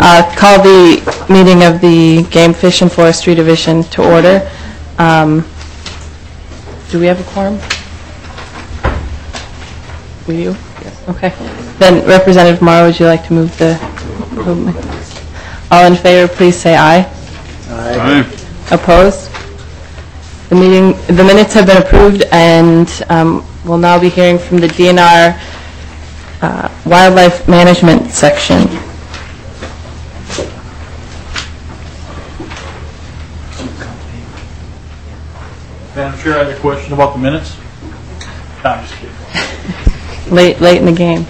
Call the meeting of the Game, Fish, and Forestry Division to order. Do we have a quorum? We do? Yes. Okay. Then, Representative Morrow, would you like to move the movement? All in favor, please say aye. Aye. Opposed? The minutes have been approved, and we'll now be hearing from the DNR Wildlife Management section. Madam Chair, I had a question about the minutes. No, I'm just kidding. Late in the game.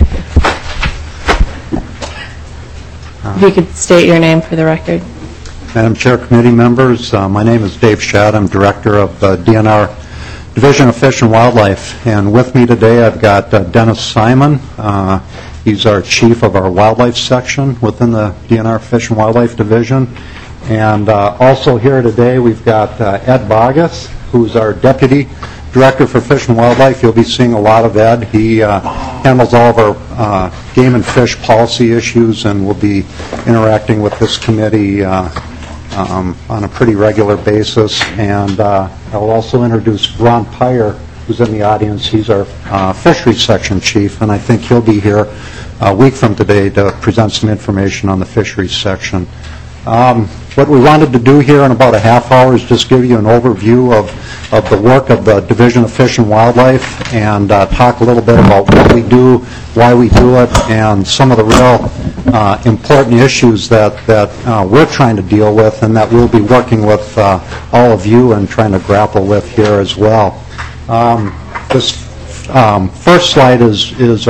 If you could state your name for the record. Madam Chair, committee members, my name is Dave Schad. I'm Director of DNR Division of Fish and Wildlife. And with me today I've got Dennis Simon. He's our Chief of our Wildlife section within the DNR Fish and Wildlife Division. And also here today we've got Ed Bogus, who's our Deputy Director for Fish and Wildlife. You'll be seeing a lot of Ed. He handles all of our game and fish policy issues and will be interacting with this committee on a pretty regular basis. And I'll also introduce Ron Pyre, who's in the audience. He's our Fisheries Section Chief, and I think he'll be here a week from today to present some information on the Fisheries Section. What we wanted to do here in about a half hour is just give you an overview of the work of the Division of Fish and Wildlife and talk a little bit about what we do, why we do it, and some of the real important issues that we're trying to deal with and that we'll be working with all of you and trying to grapple with here as well. This first slide is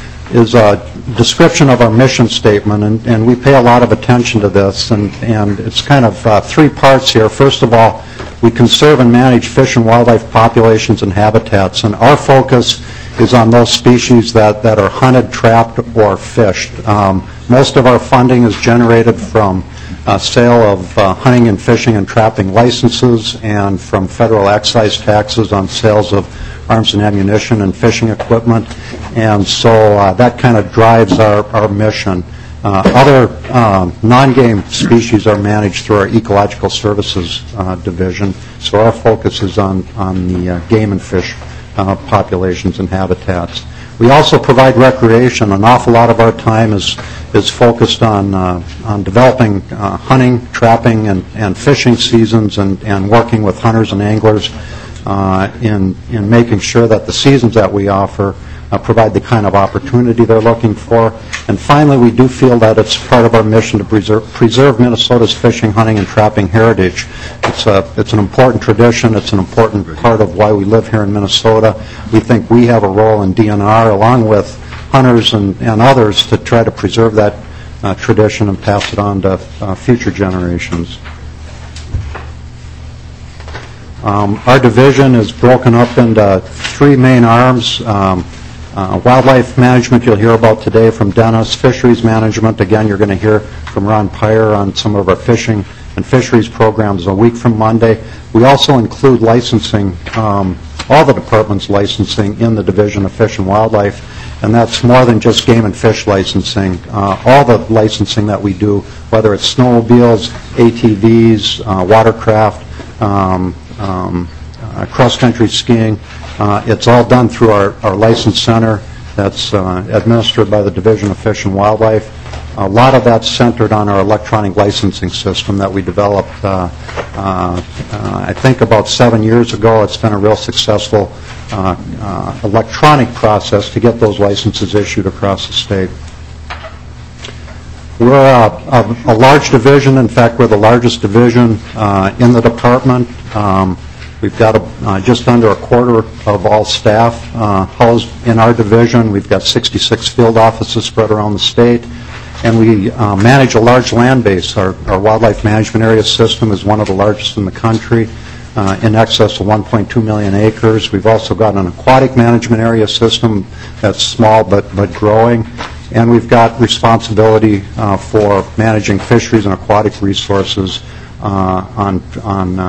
a description of our mission statement, and we pay a lot of attention to this, and it's kind of three parts here. First of all, we conserve and manage fish and wildlife populations and habitats, and our focus is on those species that are hunted, trapped, or fished. Most of our funding is generated from sale of hunting and fishing and trapping licenses and from federal excise taxes on sales of arms and ammunition and fishing equipment, and so that kind of drives our mission. Other non-game species are managed through our Ecological Services Division, so our focus is on the game and fish populations and habitats. We also provide recreation. An awful lot of our time is focused on developing hunting, trapping, and fishing seasons and working with hunters and anglers in making sure that the seasons that we offer provide the kind of opportunity they're looking for. And finally, we do feel that it's part of our mission to preserve Minnesota's fishing, hunting, and trapping heritage. It's an important tradition. It's an important part of why we live here in Minnesota. We think we have a role in DNR, along with hunters and others, to try to preserve that tradition and pass it on to future generations. Our division is broken up into three main arms. Wildlife management you'll hear about today from Dennis. Fisheries management, again, you're going to hear from Ron Pyre on some of our fishing and fisheries programs a week from Monday. We also include licensing, all the department's licensing in the Division of Fish and Wildlife, and that's more than just game and fish licensing. All the licensing that we do, whether it's snowmobiles, ATVs, watercraft, cross-country skiing, it's all done through our license center that's administered by the Division of Fish and Wildlife. A lot of that's centered on our electronic licensing system that we developed, I think about 7 years ago. It's been a real successful electronic process to get those licenses issued across the state. We're a large division. In fact, we're the largest division in the department. We've got just under a quarter of all staff housed in our division. We've got 66 field offices spread around the state, and we manage a large land base. Our wildlife management area system is one of the largest in the country, in excess of 1.2 million acres. We've also got an aquatic management area system that's small but growing, and we've got responsibility for managing fisheries and aquatic resources on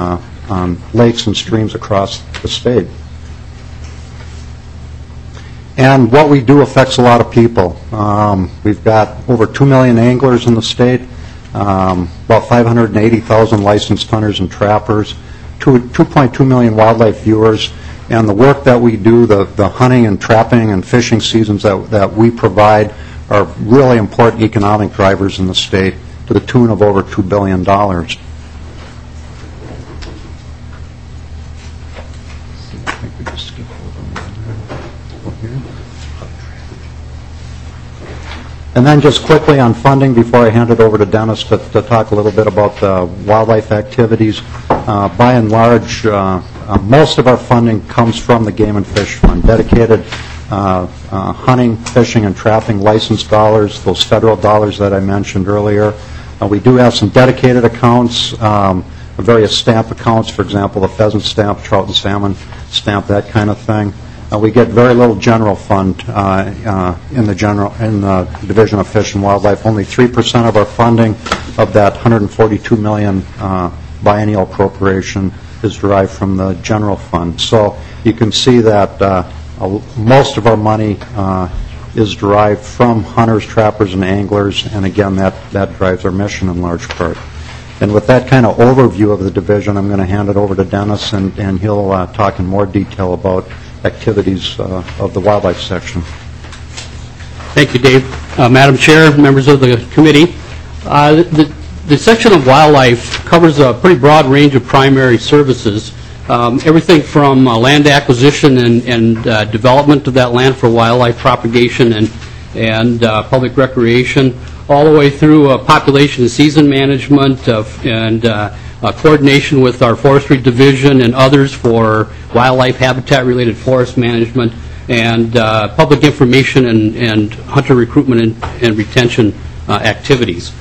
lakes and streams across the state. And what we do affects a lot of people. We've got over 2 million anglers in the state, about 580,000 licensed hunters and trappers, 2.2 million wildlife viewers, and the work that we do, the hunting and trapping and fishing seasons that we provide are really important economic drivers in the state to the tune of over $2 billion. And then just quickly on funding before I hand it over to Dennis to talk a little bit about the wildlife activities. By and large, most of our funding comes from the Game and Fish Fund, dedicated hunting, fishing, and trapping license dollars, those federal dollars that I mentioned earlier. We do have some dedicated accounts, various stamp accounts, for example, the pheasant stamp, trout and salmon stamp, that kind of thing. We get very little general fund in the Division of Fish and Wildlife. Only 3% of our funding of that $142 million biennial appropriation is derived from the general fund. So you can see that most of our money is derived from hunters, trappers, and anglers, and again, that drives our mission in large part. And with that kind of overview of the division, I'm going to hand it over to Dennis, and he'll talk in more detail about activities of the wildlife section. Thank you, Dave. Madam Chair, members of the committee, the section of wildlife covers a pretty broad range of primary services, everything from land acquisition and development of that land for wildlife propagation and public recreation, all the way through population and season management and coordination with our forestry division and others for wildlife habitat-related forest management, and public information and hunter recruitment and retention activities.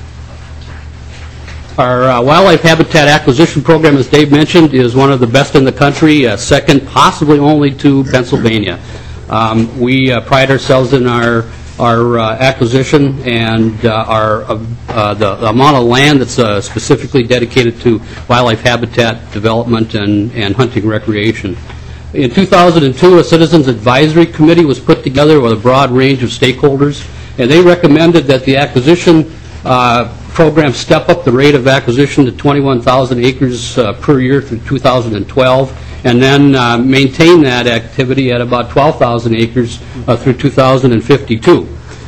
Our wildlife habitat acquisition program, as Dave mentioned, is one of the best in the country, second possibly only to Pennsylvania. We pride ourselves in our acquisition and the amount of land that's specifically dedicated to wildlife habitat development and hunting recreation. In 2002, a Citizens Advisory Committee was put together with a broad range of stakeholders, and they recommended that the acquisition program step up the rate of acquisition to 21,000 acres per year through 2012, and then maintain that activity at about 12,000 acres through 2052.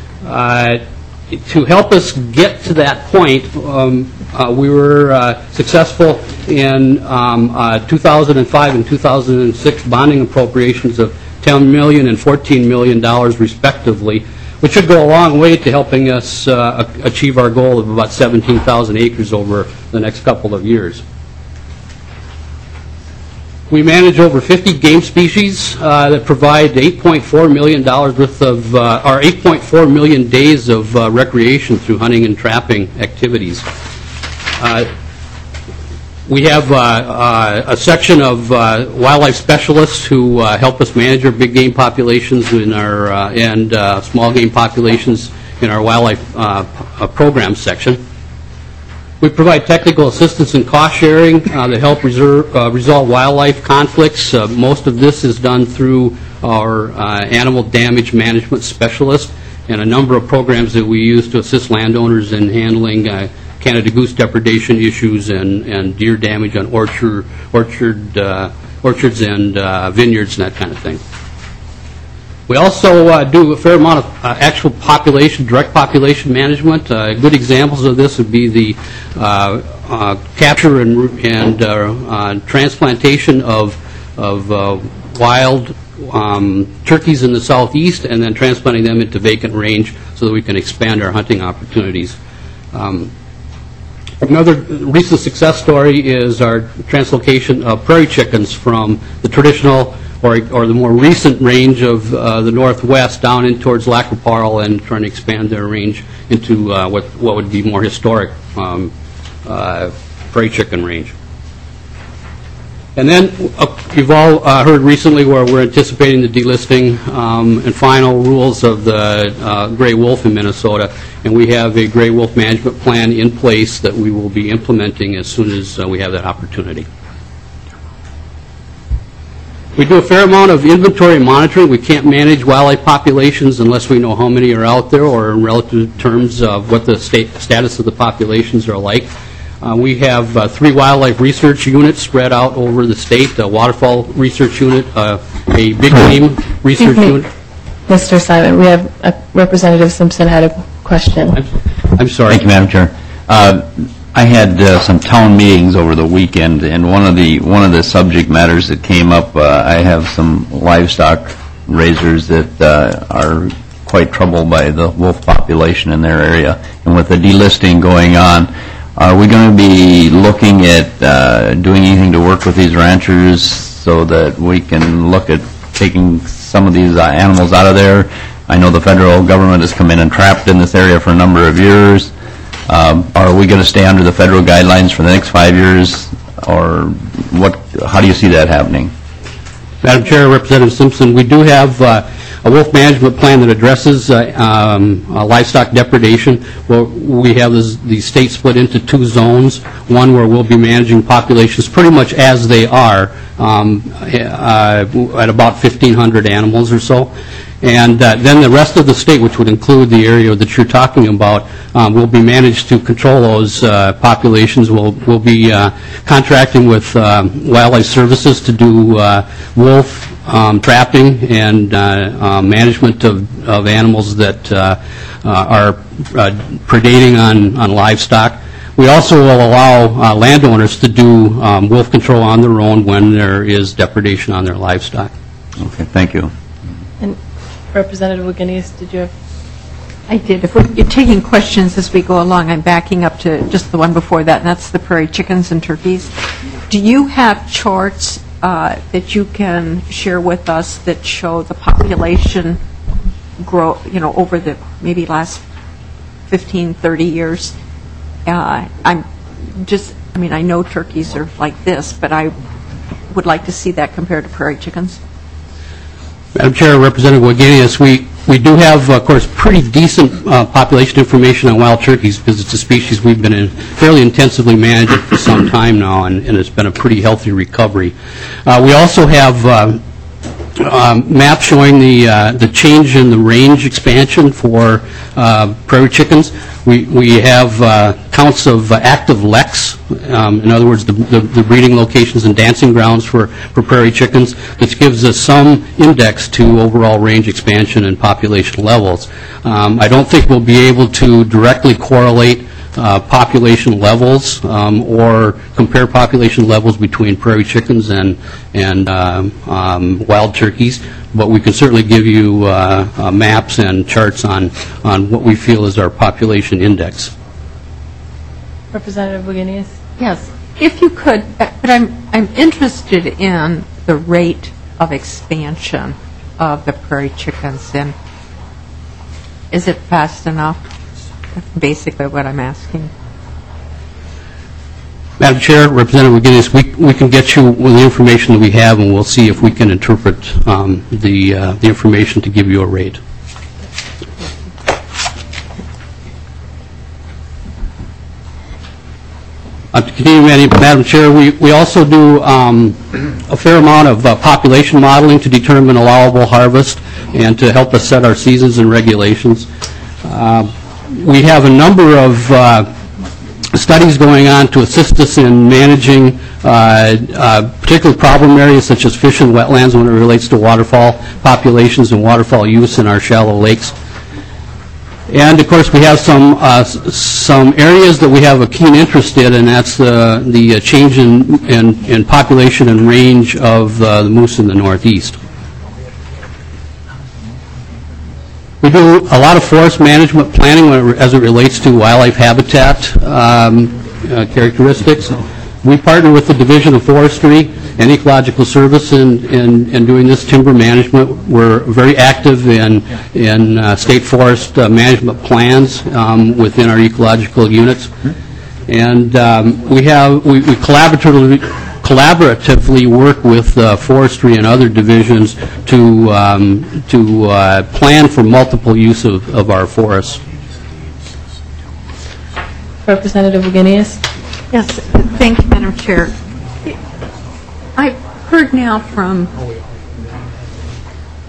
To help us get to that point, we were successful in 2005 and 2006 bonding appropriations of $10 million and $14 million respectively, which should go a long way to helping us achieve our goal of about 17,000 acres over the next couple of years. We manage over 50 game species that provide $8.4 million worth of, or 8.4 million days of recreation through hunting and trapping activities. We have a section of wildlife specialists who help us manage our big game populations in our, and small game populations in our wildlife program section. We provide technical assistance and cost sharing to help resolve wildlife conflicts. Most of this is done through our animal damage management specialist and a number of programs that we use to assist landowners in handling Canada goose depredation issues and deer damage on orchards and vineyards and that kind of thing. We also do a fair amount of actual population, direct population management. Good examples of this would be the capture and transplantation of wild turkeys in the southeast, and then transplanting them into vacant range so that we can expand our hunting opportunities. Another recent success story is our translocation of prairie chickens from the traditional or the more recent range of the Northwest down in towards Lac La Parle and trying to expand their range into what would be more historic prairie chicken range. And then you've all heard recently where we're anticipating the delisting and final rules of the gray wolf in Minnesota, and we have a gray wolf management plan in place that we will be implementing as soon as we have that opportunity. We do a fair amount of inventory monitoring. We can't manage wildlife populations unless we know how many are out there or in relative terms of what the status of the populations are like. We have 3 wildlife research units spread out over the state, a waterfowl research unit, a big game research unit. Mr. Simon, we have Representative Simpson had a question. I'm sorry. Thank you, Madam Chair. I had some town meetings over the weekend, and one of the subject matters that came up, I have some livestock raisers that are quite troubled by the wolf population in their area, and with the delisting going on, are we going to be looking at doing anything to work with these ranchers so that we can look at taking some of these animals out of there? I know the federal government has come in and trapped in this area for a number of years. Are we going to stay under the federal guidelines for the next 5 years, or what? How do you see that happening? Madam Chair, Representative Simpson, we do have a wolf management plan that addresses livestock depredation. Well, we have the state split into 2 zones, one where we'll be managing populations pretty much as they are at about 1,500 animals or so. And then the rest of the state, which would include the area that you're talking about, will be managed to control those populations. We'll be contracting with Wildlife Services to do wolf trapping and management of animals that are predating on livestock. We also will allow landowners to do wolf control on their own when there is depredation on their livestock. Okay, thank you. And Representative Wagenius, did you have? I did. If you're taking questions as we go along, I'm backing up to just the one before that, and that's the prairie chickens and turkeys. Do you have charts that you can share with us that show the population grow, over the maybe last 15, 30 years? I know turkeys are like this, but I would like to see that compared to prairie chickens. Madam Chair, Representative Wagenius, we do have, of course, pretty decent population information on wild turkeys because it's a species we've been fairly intensively managing for some time now, and it's been a pretty healthy recovery. We also have map showing the change in the range expansion for prairie chickens. We have counts of active leks, in other words, the breeding locations and dancing grounds for prairie chickens, which gives us some index to overall range expansion and population levels. I don't think we'll be able to directly correlate population levels or compare population levels between prairie chickens and wild turkeys, but we can certainly give you maps and charts on what we feel is our population index. Representative Wagenius? Yes, if you could, but I'm interested in the rate of expansion of the prairie chickens, and is it fast enough? That's basically what I'm asking. Madam Chair, Representative Wagenius, we can get you with the information that we have, and we'll see if we can interpret the information to give you a rate. To continue, Madam Chair, we also do a fair amount of population modeling to determine allowable harvest and to help us set our seasons and regulations. We have a number of studies going on to assist us in managing particular problem areas such as fish and wetlands when it relates to waterfowl populations and waterfowl use in our shallow lakes. And of course, we have some areas that we have a keen interest in, and that's the change in population and range of the moose in the Northeast. We do a lot of forest management planning as it relates to wildlife habitat characteristics. We partner with the Division of Forestry and Ecological Service in doing this timber management. We're very active in state forest management plans within our ecological units. And we collaboratively work with forestry and other divisions to plan for multiple use of our forests. Representative Wagenius? Yes, thank you, Madam Chair. I've heard now from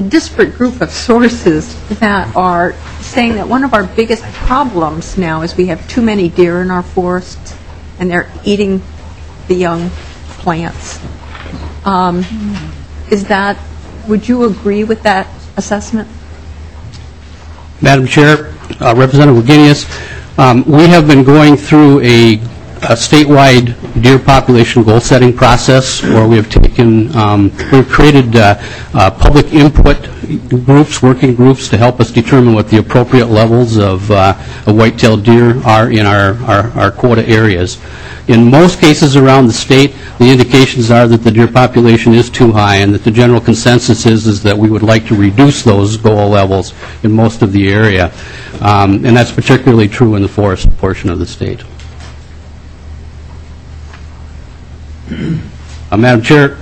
disparate group of sources that are saying that one of our biggest problems now is we have too many deer in our forests, and they're eating the young plants. Would you agree with that assessment? Madam Chair, Representative Wagenius, we have been going through a statewide deer population goal-setting process where we have we've created public input groups, working groups, to help us determine what the appropriate levels of white-tailed deer are in our quota areas. In most cases around the state, the indications are that the deer population is too high, and that the general consensus is that we would like to reduce those goal levels in most of the area. And that's particularly true in the forest portion of the state. Madam Chair,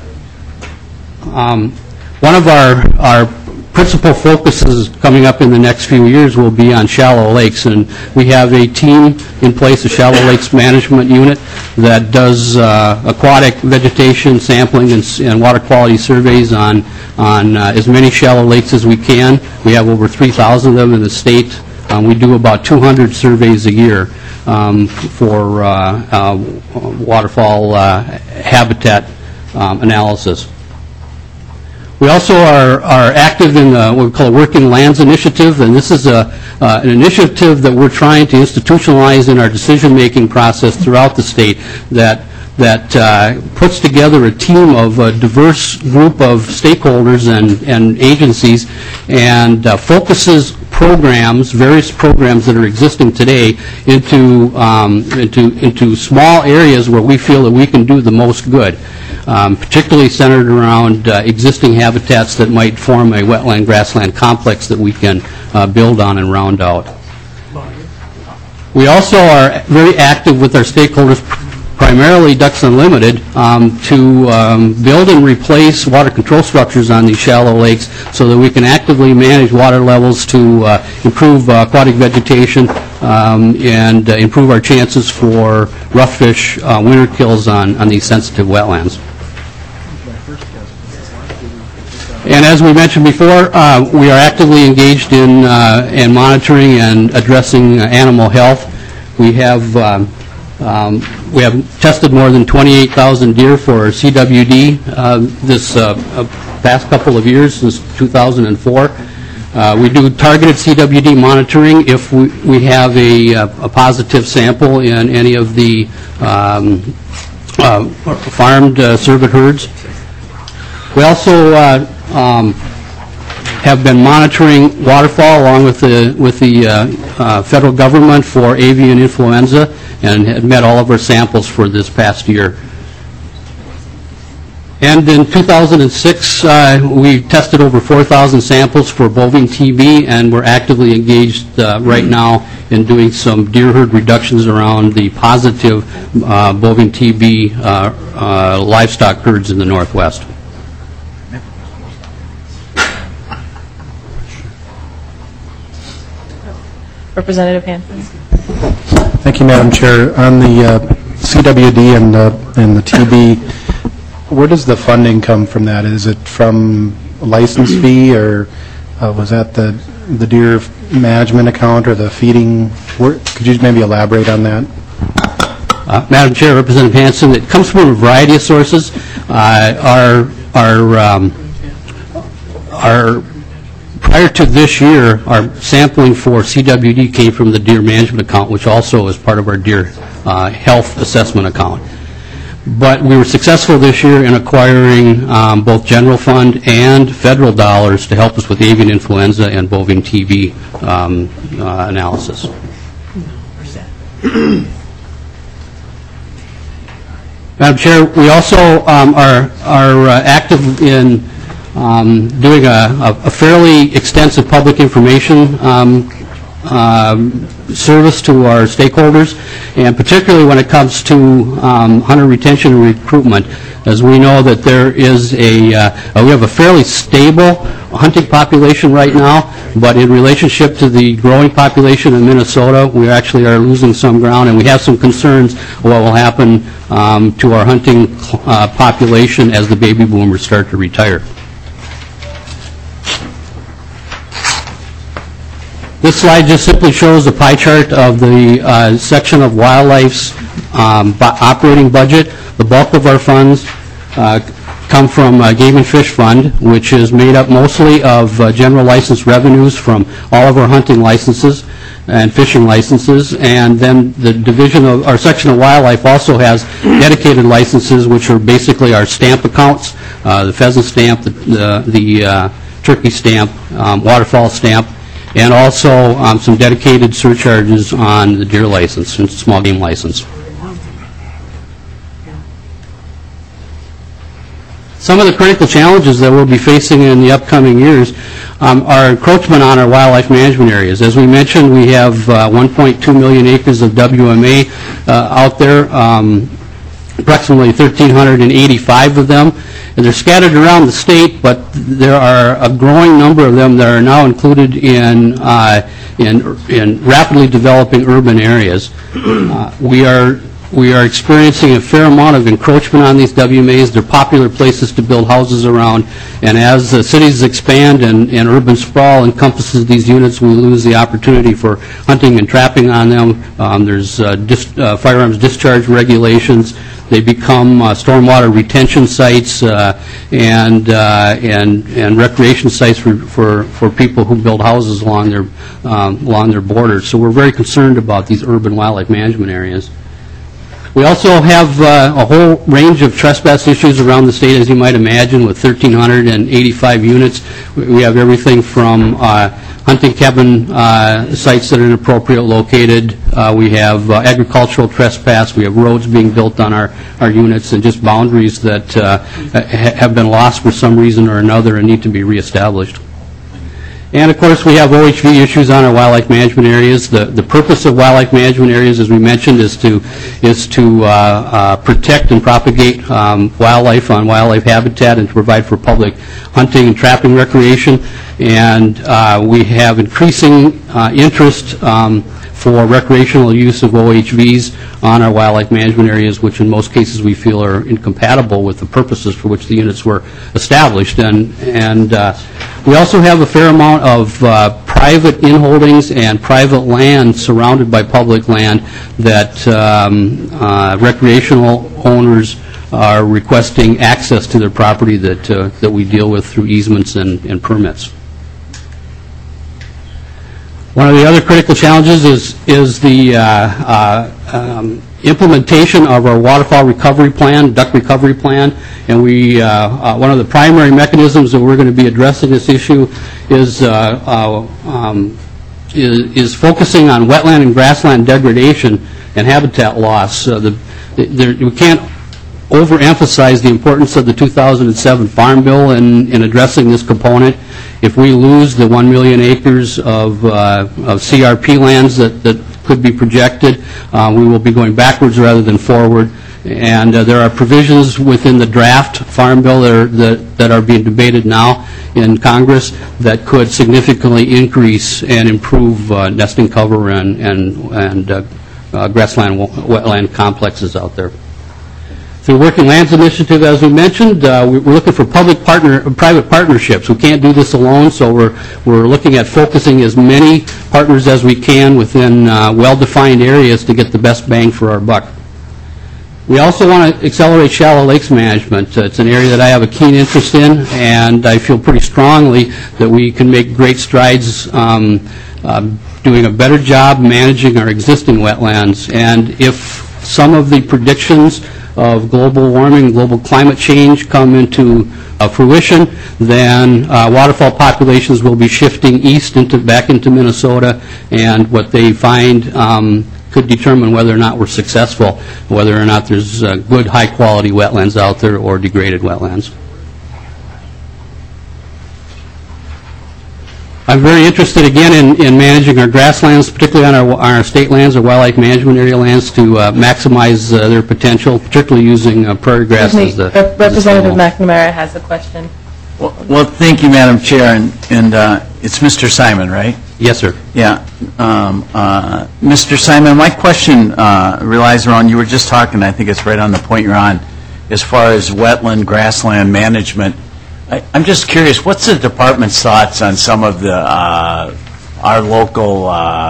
one of our principal focuses coming up in the next few years will be on shallow lakes, and we have a team in place, a shallow lakes management unit, that does aquatic vegetation sampling and water quality surveys on as many shallow lakes as we can. We have over 3,000 of them in the state. We do about 200 surveys a year for waterfall habitat analysis. We also are active in what we call a Working Lands Initiative, and this is an initiative that we're trying to institutionalize in our decision-making process throughout the state that puts together a team of a diverse group of stakeholders and agencies, and focuses programs, various programs that are existing today, into small areas where we feel that we can do the most good. Particularly centered around existing habitats that might form a wetland grassland complex that we can build on and round out. We also are very active with our stakeholders, primarily Ducks Unlimited, to build and replace water control structures on these shallow lakes so that we can actively manage water levels to improve aquatic vegetation and improve our chances for rough fish winter kills on these sensitive wetlands. And as we mentioned before, we are actively engaged in monitoring and addressing animal health. We have tested more than 28,000 deer for CWD this past couple of years, since 2004. We do targeted CWD monitoring if we have a positive sample in any of the farmed cervid herds. We also have been monitoring waterfall along with the federal government for avian influenza, and had met all of our samples for this past year. And in 2006, we tested over 4,000 samples for bovine TB, and we're actively engaged right now in doing some deer herd reductions around the positive bovine TB livestock herds in the Northwest. Representative Hanson. Thank you, Madam Chair. On the CWD and the TB, where does the funding come from that? Is it from a license fee, or was that the deer management account or the feeding? Could you maybe elaborate on that? Madam Chair, Representative Hanson, it comes from a variety of sources. Prior to this year, our sampling for CWD came from the deer management account, which also is part of our deer health assessment account. But we were successful this year in acquiring both general fund and federal dollars to help us with avian influenza and bovine TB analysis. Madam Chair, we also are active in doing a fairly extensive public information service to our stakeholders, and particularly when it comes to hunter retention and recruitment, as we know that there is we have a fairly stable hunting population right now, but in relationship to the growing population in Minnesota, we actually are losing some ground, and we have some concerns what will happen to our hunting population as the baby boomers start to retire. This slide just simply shows a pie chart of the section of wildlife's operating budget. The bulk of our funds come from Game and Fish Fund, which is made up mostly of general license revenues from all of our hunting licenses and fishing licenses, and then the division of our section of wildlife also has dedicated licenses, which are basically our stamp accounts, the pheasant stamp, the turkey stamp, waterfowl stamp, and also some dedicated surcharges on the deer license and small game license. Some of the critical challenges that we'll be facing in the upcoming years are encroachment on our wildlife management areas. As we mentioned, we have 1.2 million acres of WMA out there, approximately 1,385 of them. And they're scattered around the state, but there are a growing number of them that are now included in rapidly developing urban areas. We are experiencing a fair amount of encroachment on these WMAs. They're popular places to build houses around, and as the cities expand and urban sprawl encompasses these units, we lose the opportunity for hunting and trapping on them. There's firearms discharge regulations. They become stormwater retention sites and recreation sites for people who build houses along their borders. So we're very concerned about these urban wildlife management areas. We also have a whole range of trespass issues around the state, as you might imagine, with 1,385 units. We have everything from hunting cabin sites that are inappropriately located. We have agricultural trespass. We have roads being built on our units, and just boundaries that have been lost for some reason or another and need to be reestablished. And of course, we have OHV issues on our wildlife management areas. The purpose of wildlife management areas, as we mentioned, is to protect and propagate wildlife on wildlife habitat and to provide for public hunting and trapping recreation. And we have increasing interest for recreational use of OHVs on our wildlife management areas, which in most cases we feel are incompatible with the purposes for which the units were established. And we also have a fair amount of private inholdings and private land surrounded by public land that recreational owners are requesting access to their property that we deal with through easements and permits. One of the other critical challenges is the implementation of our waterfowl recovery plan, duck recovery plan, and one of the primary mechanisms that we're going to be addressing this issue is focusing on wetland and grassland degradation and habitat loss. We can't overemphasize the importance of the 2007 Farm Bill in addressing this component. If we lose the 1 million acres of CRP lands that could be projected, we will be going backwards rather than forward. And there are provisions within the draft Farm Bill that are being debated now in Congress that could significantly increase and improve nesting cover and grassland wetland complexes out there. Through Working Lands Initiative, as we mentioned, we're looking for private partnerships. We can't do this alone, so we're looking at focusing as many partners as we can within well-defined areas to get the best bang for our buck. We also want to accelerate shallow lakes management. It's an area that I have a keen interest in, and I feel pretty strongly that we can make great strides doing a better job managing our existing wetlands. And if some of the predictions of global warming, global climate change come into fruition, then waterfowl populations will be shifting east back into Minnesota, and what they find could determine whether or not we're successful, whether or not there's good, high-quality wetlands out there or degraded wetlands. I'm very interested, again, in managing our grasslands, particularly on our state lands or wildlife management area lands, to maximize their potential, particularly using prairie grass as the Representative McNamara has a question. Well, thank you, Madam Chair, and it's Mr. Simon, right? Yes, sir. Yeah. Mr. Simon, my question relies around, you were just talking, I think it's right on the point you're on, as far as wetland, grassland management. I'm just curious, what's the department's thoughts on some of the our local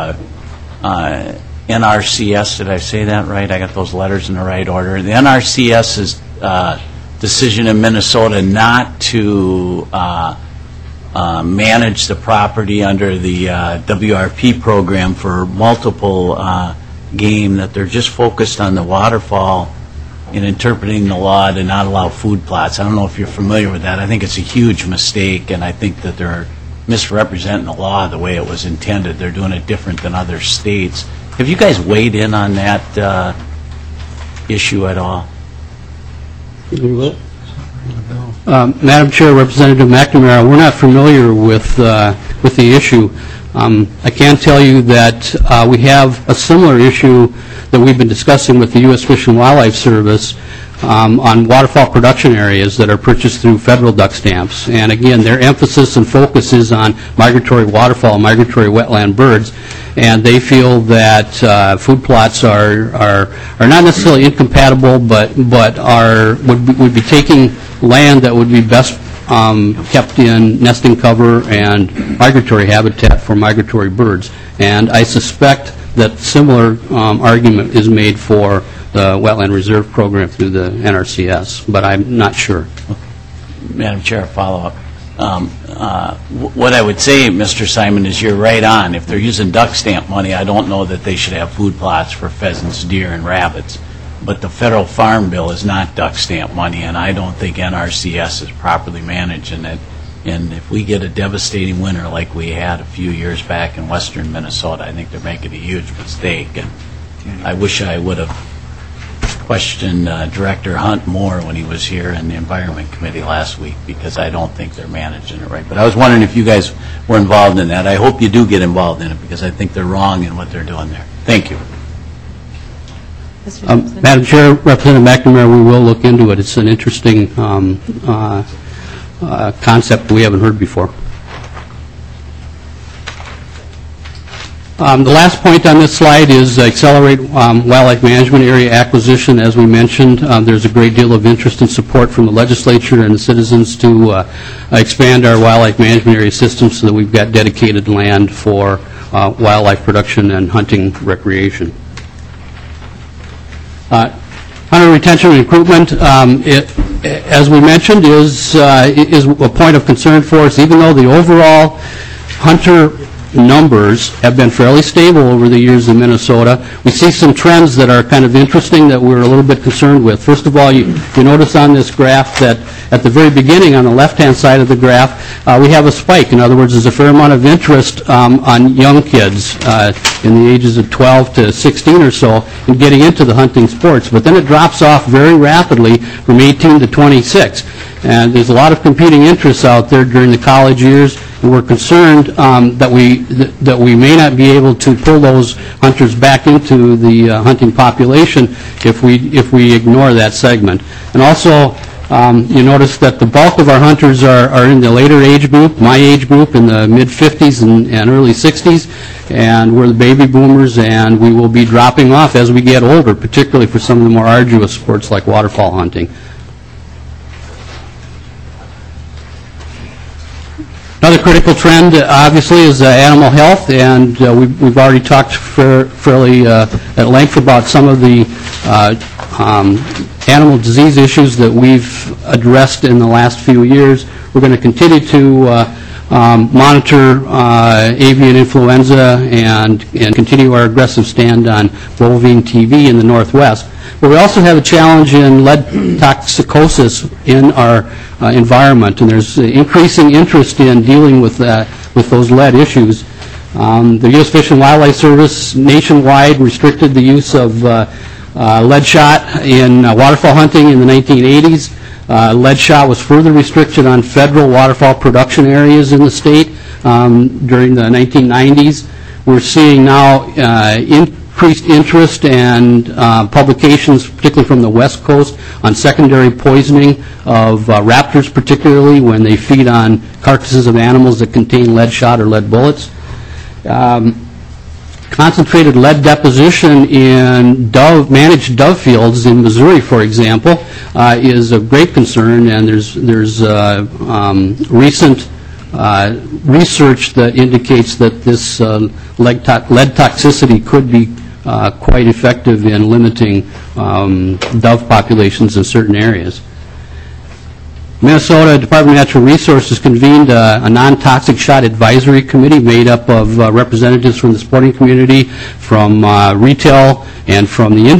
NRCS, did I say that right? I got those letters in the right order. The NRCS's decision in Minnesota not to manage the property under the WRP program for multiple game, that they're just focused on the waterfall in interpreting the law to not allow food plots. I don't know if you're familiar with that. I think it's a huge mistake, and I think that they're misrepresenting the law the way it was intended. They're doing it different than other states. Have you guys weighed in on that issue at all? Madam Chair, Representative McNamara, we're not familiar with the issue. I can tell you that we have a similar issue that we've been discussing with the U.S. Fish and Wildlife Service on waterfowl production areas that are purchased through federal duck stamps. And again, their emphasis and focus is on migratory waterfowl, migratory wetland birds, and they feel that food plots are not necessarily incompatible, but would be taking land that would be best kept in nesting cover and migratory habitat for migratory birds. And I suspect that similar argument is made for the Wetland Reserve Program through the NRCS, but I'm not sure. Madam Chair, follow-up. What I would say, Mr. Simon, is you're right on. If they're using duck stamp money, I don't know that they should have food plots for pheasants, deer, and rabbits. But the federal farm bill is not duck stamp money, and I don't think NRCS is properly managing it. And if we get a devastating winter like we had a few years back in western Minnesota, I think they're making a huge mistake. And I wish I would have questioned Director Hunt more when he was here in the Environment Committee last week, because I don't think they're managing it right. But I was wondering if you guys were involved in that. I hope you do get involved in it, because I think they're wrong in what they're doing there. Thank you. Madam Chair, Representative McNamara, we will look into it. It's an interesting concept we haven't heard before. The last point on this slide is accelerate wildlife management area acquisition. As we mentioned, there's a great deal of interest and support from the legislature and the citizens to expand our wildlife management area system so that we've got dedicated land for wildlife production and hunting recreation. Hunter retention and recruitment, as we mentioned, is a point of concern for us. Even though the overall hunter numbers have been fairly stable over the years in Minnesota, we see some trends that are kind of interesting that we're a little bit concerned with. First of all, you notice on this graph that at the very beginning, on the left-hand side of the graph, we have a spike. In other words, there's a fair amount of interest on young kids in the ages of 12 to 16 or so in getting into the hunting sports. But then it drops off very rapidly from 18 to 26. And there's a lot of competing interests out there during the college years, and we're concerned that we may not be able to pull those hunters back into the hunting population if we ignore that segment. And also, you notice that the bulk of our hunters are in the later age group, my age group, in the mid-50s and early 60s, and we're the baby boomers, and we will be dropping off as we get older, particularly for some of the more arduous sports like waterfowl hunting. Another critical trend, obviously, is animal health, and we've already talked fairly at length about some of the animal disease issues that we've addressed in the last few years. We're going to continue to monitor avian influenza and continue our aggressive stand on bovine TB in the Northwest. But we also have a challenge in lead toxicosis in our environment, and there's increasing interest in dealing with those lead issues. The U.S. Fish and Wildlife Service nationwide restricted the use of lead shot in waterfowl hunting in the 1980s. Lead shot was further restricted on federal waterfowl production areas in the state during the 1990s. We're seeing now increased interest and publications, particularly from the West Coast, on secondary poisoning of raptors, particularly when they feed on carcasses of animals that contain lead shot or lead bullets. Concentrated lead deposition in managed dove fields in Missouri, for example, is of great concern, and there's recent research that indicates that this lead toxicity could be quite effective in limiting dove populations in certain areas. Minnesota Department of Natural Resources convened a non-toxic shot advisory committee made up of representatives from the sporting community, from retail, and from the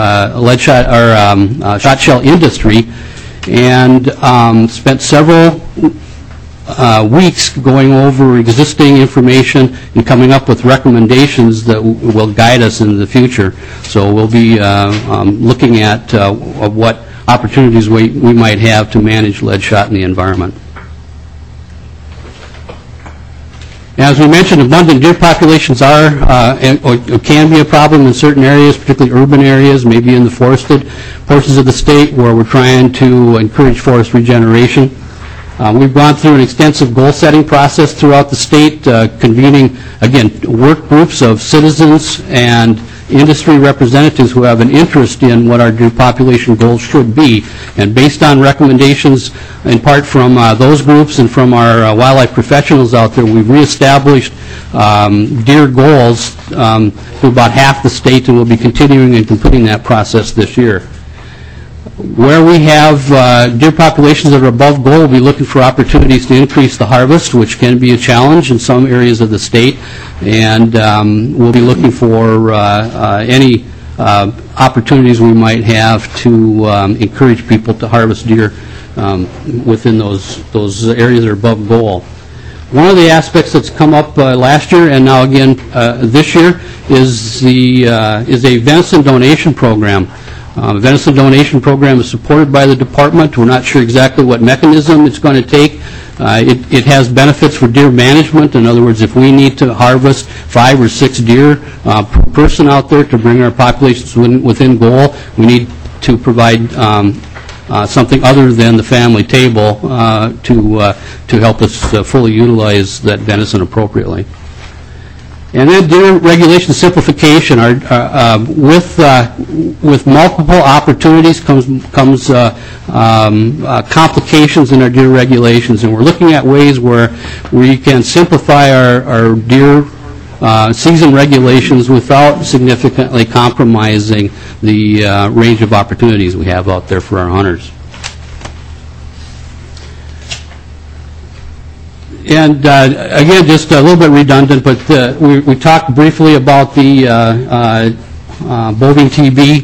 shot shell industry, and spent several weeks going over existing information and coming up with recommendations that will guide us in the future. So we'll be looking at what opportunities we might have to manage lead shot in the environment. As we mentioned, abundant deer populations are or can be a problem in certain areas, particularly urban areas, maybe in the forested portions of the state where we're trying to encourage forest regeneration. We've gone through an extensive goal-setting process throughout the state, convening, again, work groups of citizens and industry representatives who have an interest in what our deer population goals should be. And based on recommendations in part from those groups and from our wildlife professionals out there, we've reestablished deer goals to about half the state, and we'll be continuing and completing that process this year. Where we have deer populations that are above goal, we'll be looking for opportunities to increase the harvest, which can be a challenge in some areas of the state, and we'll be looking for any opportunities we might have to encourage people to harvest deer within those areas that are above goal. One of the aspects that's come up last year and now again this year is a venison donation program. The venison donation program is supported by the department. We're not sure exactly what mechanism it's going to take. It has benefits for deer management. In other words, if we need to harvest 5 or 6 deer per person out there to bring our populations within goal, we need to provide something other than the family table to help us fully utilize that venison appropriately. And then deer regulation simplification. With multiple opportunities comes complications in our deer regulations, and we're looking at ways where we can simplify our deer season regulations without significantly compromising the range of opportunities we have out there for our hunters. And again, just a little bit redundant, but we talked briefly about the bovine TB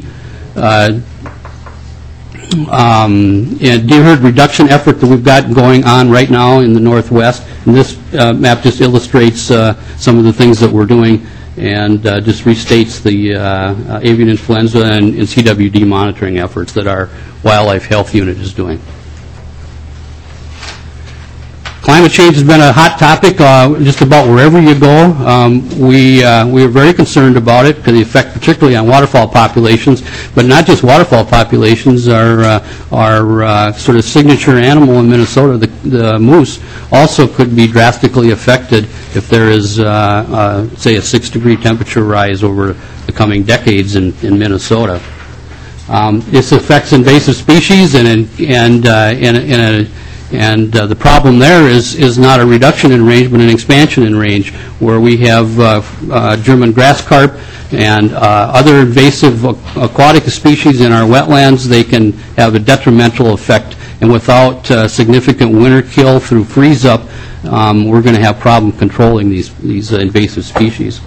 and deer herd reduction effort that we've got going on right now in the Northwest. And this map just illustrates some of the things that we're doing and just restates the avian influenza and CWD monitoring efforts that our wildlife health unit is doing. Climate change has been a hot topic just about wherever you go. We are very concerned about it, the effect particularly on waterfowl populations, but not just waterfowl populations. Our sort of signature animal in Minnesota, the moose, also could be drastically affected if there is, say, a 6-degree temperature rise over the coming decades in Minnesota. This affects invasive species, and the problem there is not a reduction in range, but an expansion in range, where we have German grass carp and other invasive aquatic species in our wetlands. They can have a detrimental effect, and without significant winter kill through freeze-up, we're going to have problem controlling these invasive species.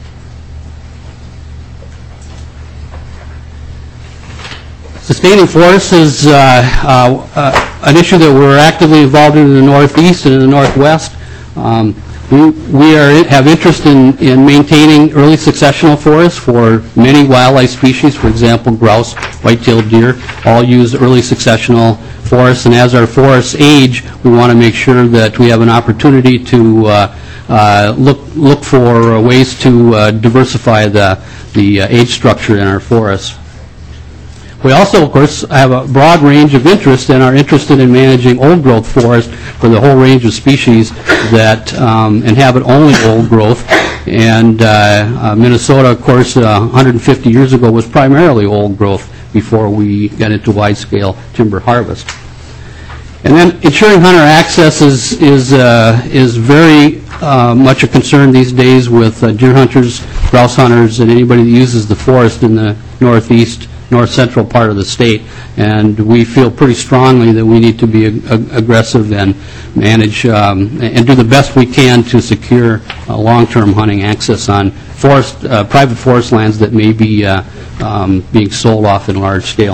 Sustaining forests is an issue that we're actively involved in the Northeast and in the Northwest. We have interest in maintaining early successional forests for many wildlife species. For example, grouse, white-tailed deer, all use early successional forests. And as our forests age, we want to make sure that we have an opportunity to look for ways to diversify the age structure in our forests. We also, of course, have a broad range of interest and are interested in managing old-growth forests for the whole range of species that inhabit only old growth. And Minnesota, of course, 150 years ago was primarily old growth before we got into wide-scale timber harvest. And then ensuring hunter access is very much a concern these days with deer hunters, grouse hunters, and anybody that uses the forest in the northeast, north central part of the state. And we feel pretty strongly that we need to be aggressive and manage and do the best we can to secure long-term hunting access on forest, private forest lands that may be being sold off in large scale.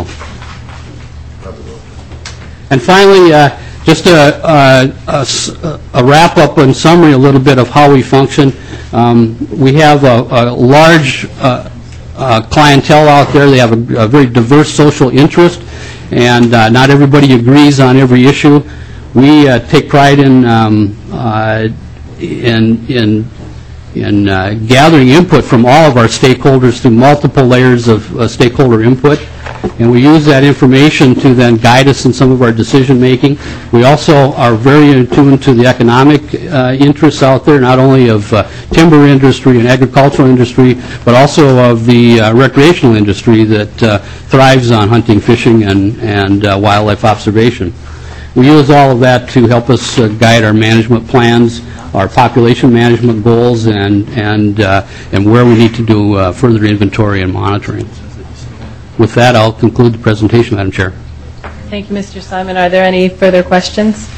And finally, just a wrap-up and summary a little bit of how we function. We have a large clientele out there. They have a very diverse social interest, and not everybody agrees on every issue. We take pride in gathering input from all of our stakeholders through multiple layers of stakeholder input, and we use that information to then guide us in some of our decision making. We also are very in tune to the economic interests out there, not only of timber industry and agricultural industry, but also of the recreational industry that thrives on hunting, fishing, and wildlife observation. We use all of that to help us guide our management plans, our population management goals, and where we need to do further inventory and monitoring. With that, I'll conclude the presentation, Madam Chair. Thank you, Mr. Simon. Are there any further questions?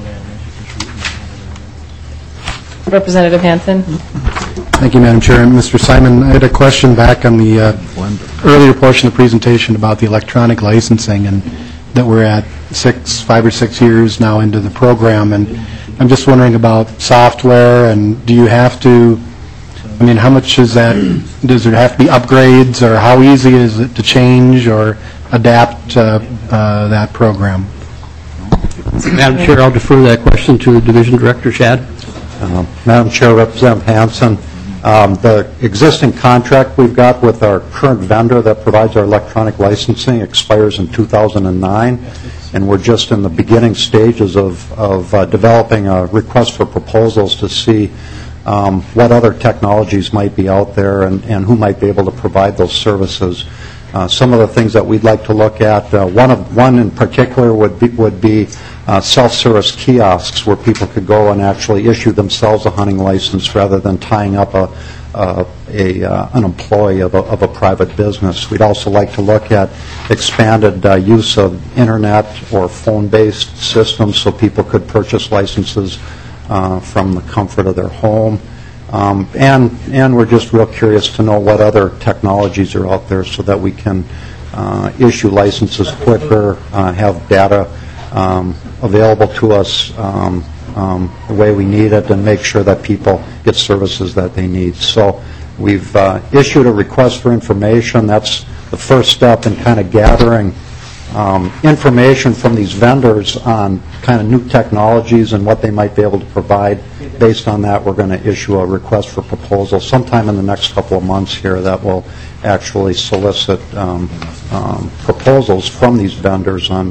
Representative Hansen. Thank you, Madam Chair. Mr. Simon, I had a question back on the earlier portion of the presentation about the electronic licensing, and that we're at 5 or 6 years now into the program, and I'm just wondering about software, and do you have to, I mean, how much is that, does there have to be upgrades, or how easy is it to change or adapt that program? Madam Chair, I'll defer that question to Division Director Shad. Madam Chair, Representative Hansen, the existing contract we've got with our current vendor that provides our electronic licensing expires in 2009, and we're just in the beginning stages of developing a request for proposals to see what other technologies might be out there and who might be able to provide those services. Some of the things that we'd like to look at, one in particular would be self-service kiosks where people could go and actually issue themselves a hunting license rather than tying up an employee of a private business. We'd also like to look at expanded use of internet or phone-based systems so people could purchase licenses from the comfort of their home. And we're just real curious to know what other technologies are out there so that we can issue licenses quicker, have data available to us the way we need it, and make sure that people get services that they need. So we've issued a request for information. That's the first step in kind of gathering information from these vendors on kind of new technologies and what they might be able to provide. Based on that, we're going to issue a request for proposal sometime in the next couple of months here that will actually solicit proposals from these vendors on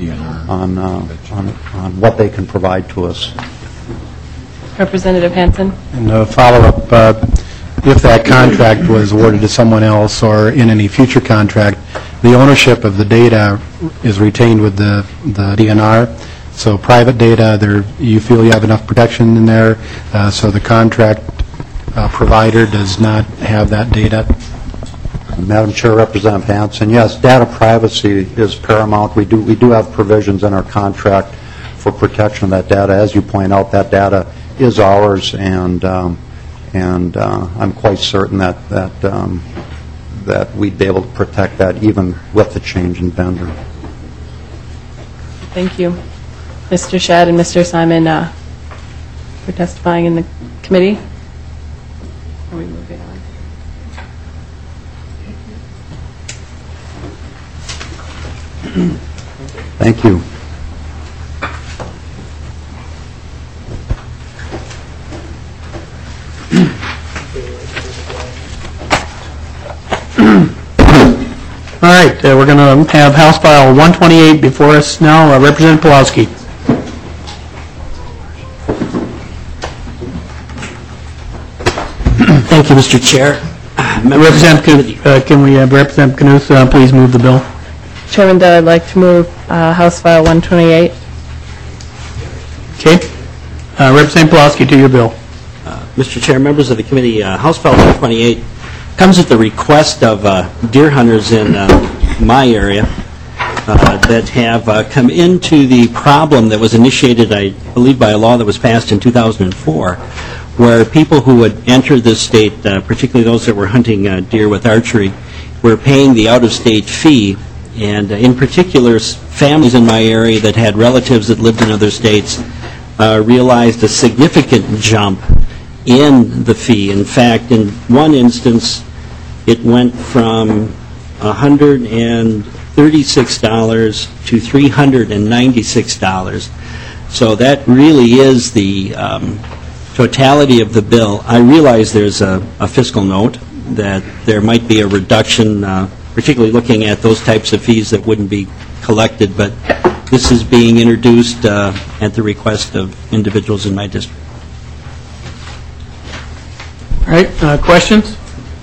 what they can provide to us. Representative Hansen. And a follow-up, if that contract was awarded to someone else or in any future contract, the ownership of the data is retained with the DNR. So private data, you feel you have enough protection in there, so the contract provider does not have that data? Madam Chair, Representative Hansen, yes, data privacy is paramount. We do have provisions in our contract for protection of that data. As you point out, that data is ours, and I'm quite certain that we'd be able to protect that even with the change in vendor. Thank you. Mr. Shad and Mr. Simon for testifying in the committee. Are we moving on? Thank you. All right, we're going to have House File 128 before us now. Representative Pawlowski. Thank you, Mr. Chair. Representative Knuth please move the bill? Chairman Dell, I'd like to move House File 128. Okay. Representative Pulaski, to your bill. Mr. Chair, members of the committee, House Bill 128 comes at the request of deer hunters in my area that have come into the problem that was initiated, I believe, by a law that was passed in 2004, where people who would enter this state, particularly those that were hunting deer with archery, were paying the out-of-state fee. And in particular, families in my area that had relatives that lived in other states realized a significant jump in the fee. In fact, in one instance, it went from $136 to $396. So that really is the totality of the bill. I realize there's a fiscal note that there might be a reduction, particularly looking at those types of fees that wouldn't be collected, but this is being introduced at the request of individuals in my district. All right, questions?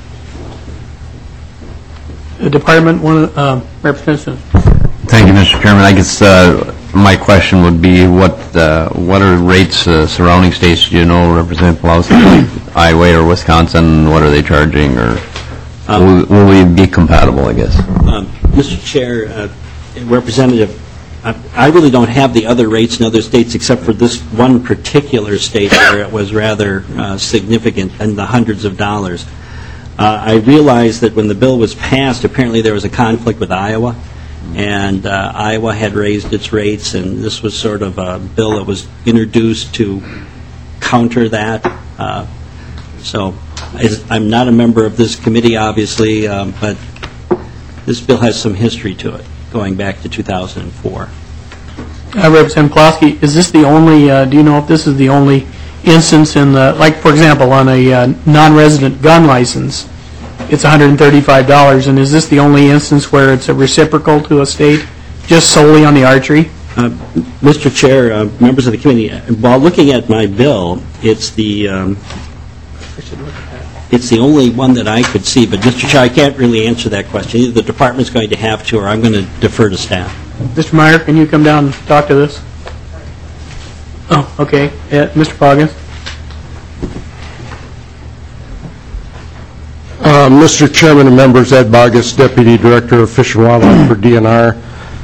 The department, Representative. Thank you, Mr. Chairman. I guess my question would be, what are rates surrounding states? Do you know, Representative Pulaski, like Iowa or Wisconsin? What are they charging, or will we be compatible, I guess? Mr. Chair, Representative, I really don't have the other rates in other states except for this one particular state where it was rather significant in the hundreds of dollars. I realized that when the bill was passed, apparently there was a conflict with Iowa, and Iowa had raised its rates, and this was sort of a bill that was introduced to counter that. So I'm not a member of this committee, obviously, but this bill has some history to it, going back to 2004. Representative Pulaski, is this the only, do you know if this is the only instance in the, like, for example, on a non-resident gun license, it's $135, and is this the only instance where it's a reciprocal to a state, just solely on the archery? Mr. Chair, members of the committee, while looking at my bill, it's the only one that I could see, but Mr. Chair, I can't really answer that question. Either the department's going to have to, or I'm going to defer to staff. Mr. Meyer, can you come down and talk to this? Oh, okay. Mr. Poggins? Mr. Chairman and members, Ed Boggess, Deputy Director of Fish and Wildlife for DNR.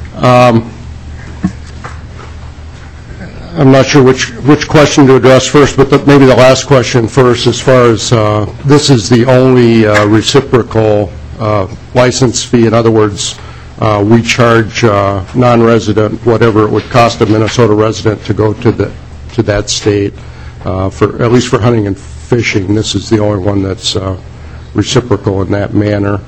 I'm not sure which question to address first, but maybe the last question first, as far as this is the only reciprocal license fee. In other words, we charge non-resident whatever it would cost a Minnesota resident to go to that state, for at least for hunting and fishing. This is the only one that's reciprocal in that manner.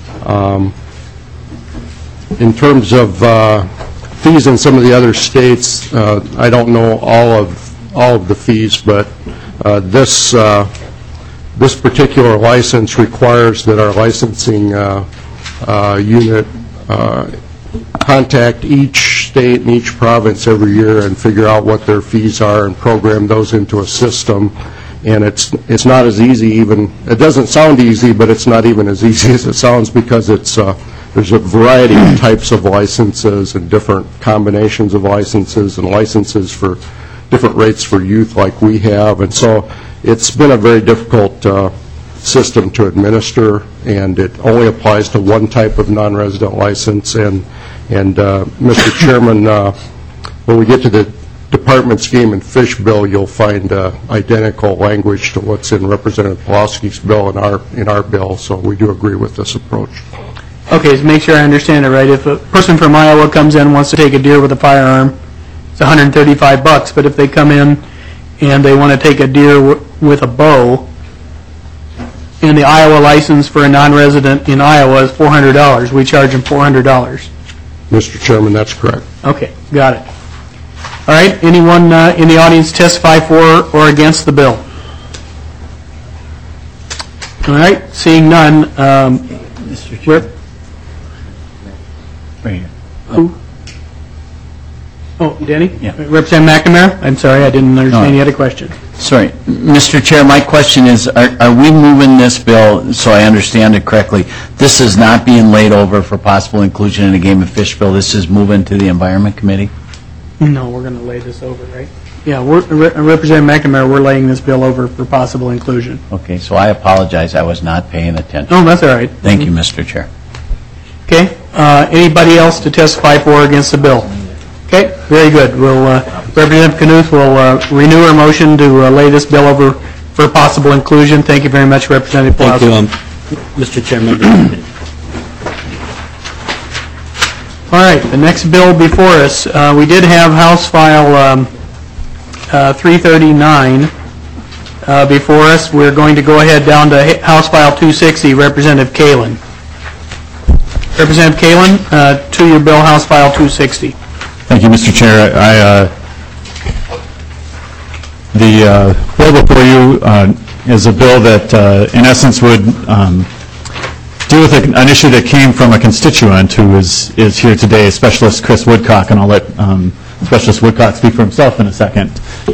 In terms of fees in some of the other states, I don't know all of the fees, but this particular license requires that our licensing unit contact each state and each province every year and figure out what their fees are and program those into a system. And it's not as easy even. It doesn't sound easy, but it's not even as easy as it sounds, because there's a variety of types of licenses and different combinations of licenses and licenses for different rates for youth like we have. And so it's been a very difficult system to administer, and it only applies to one type of non-resident license. And Mr. Chairman, when we get to the Department's Game and Fish bill, you'll find identical language to what's in Representative Pulaski's bill in our bill. So we do agree with this approach. Okay, to make sure I understand it right, if a person from Iowa comes in and wants to take a deer with a firearm, it's $135, but if they come in and they want to take a deer with a bow, and the Iowa license for a non-resident in Iowa is $400, we charge them $400. Mr. Chairman, that's correct. Okay, got it. All right, anyone in the audience testify for or against the bill? All right, seeing none. Mr. Chair. Right here. Who? Oh, Denny? Yeah. Representative McNamara? I'm sorry, I didn't understand any other question. Sorry. Mr. Chair, my question is, are we moving this bill, so I understand it correctly, this is not being laid over for possible inclusion in a Game and Fish bill, this is moving to the Environment Committee? No, we're going to lay this over, right? Yeah, Representative McNamara, we're laying this bill over for possible inclusion. Okay, so I apologize, I was not paying attention. No, that's all right. Thank you, Mr. Chair. Okay, anybody else to testify for or against the bill? Okay, very good. We'll, Representative Knuth will renew her motion to lay this bill over for possible inclusion. Thank you very much, Representative Plaza. Thank you, Mr. Chairman. All right, the next bill before us, we did have House File 339 before us. We're going to go ahead down to House File 260, Representative Kalin. Representative Kalin, to your bill, House File 260. Thank you, Mr. Chair. The bill before you is a bill that, in essence, would deal with an issue that came from a constituent who is here today, Specialist Chris Woodcock, and I'll let Specialist Woodcock speak for himself in a second.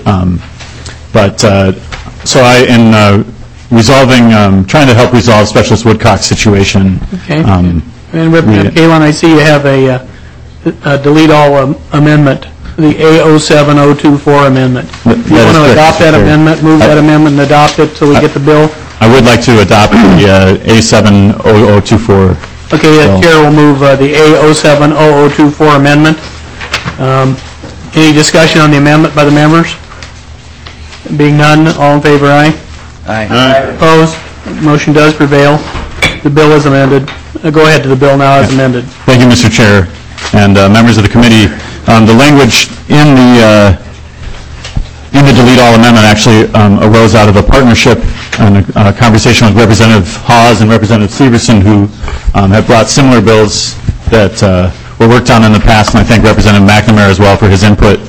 So in resolving, trying to help resolve Specialist Woodcock's situation. Okay. And Representative Kalin, I see you have a delete all amendment, the A07024 amendment. Do you want to adopt that amendment, move that amendment and adopt it till we get the bill? I would like to adopt the A70024. Okay, the Chair will move the A07024 amendment. Any discussion on the amendment by the members? Being none, all in favor, aye? Aye. Opposed? Motion does prevail. The bill is amended. Go ahead to the bill now as amended. Thank you, Mr. Chair, and members of the committee. The language in the delete all amendment actually arose out of a partnership and a conversation with Representative Hawes and Representative Severson, who have brought similar bills that were worked on in the past, and I thank Representative McNamara as well for his input.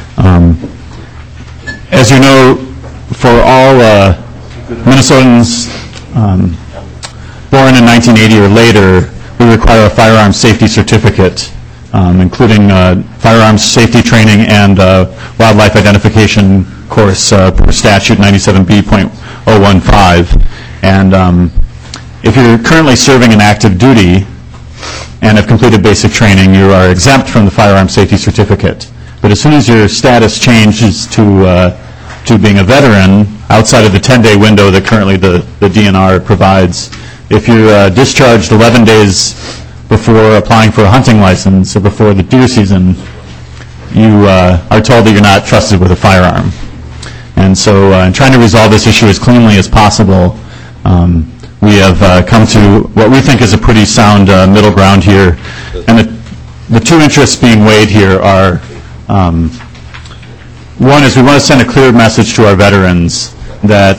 As you know, for all Minnesotans born in 1980 or later, we require a firearms safety certificate, including firearms safety training and wildlife identification course per statute 97B.015. And if you're currently serving an active duty and have completed basic training, you are exempt from the firearms safety certificate. But as soon as your status changes to being a veteran, outside of the 10-day window that currently the DNR provides, if you're discharged 11 days before applying for a hunting license or before the deer season, you are told that you're not trusted with a firearm. And so in trying to resolve this issue as cleanly as possible, we have come to what we think is a pretty sound middle ground here. And the two interests being weighed here are, one is we want to send a clear message to our veterans that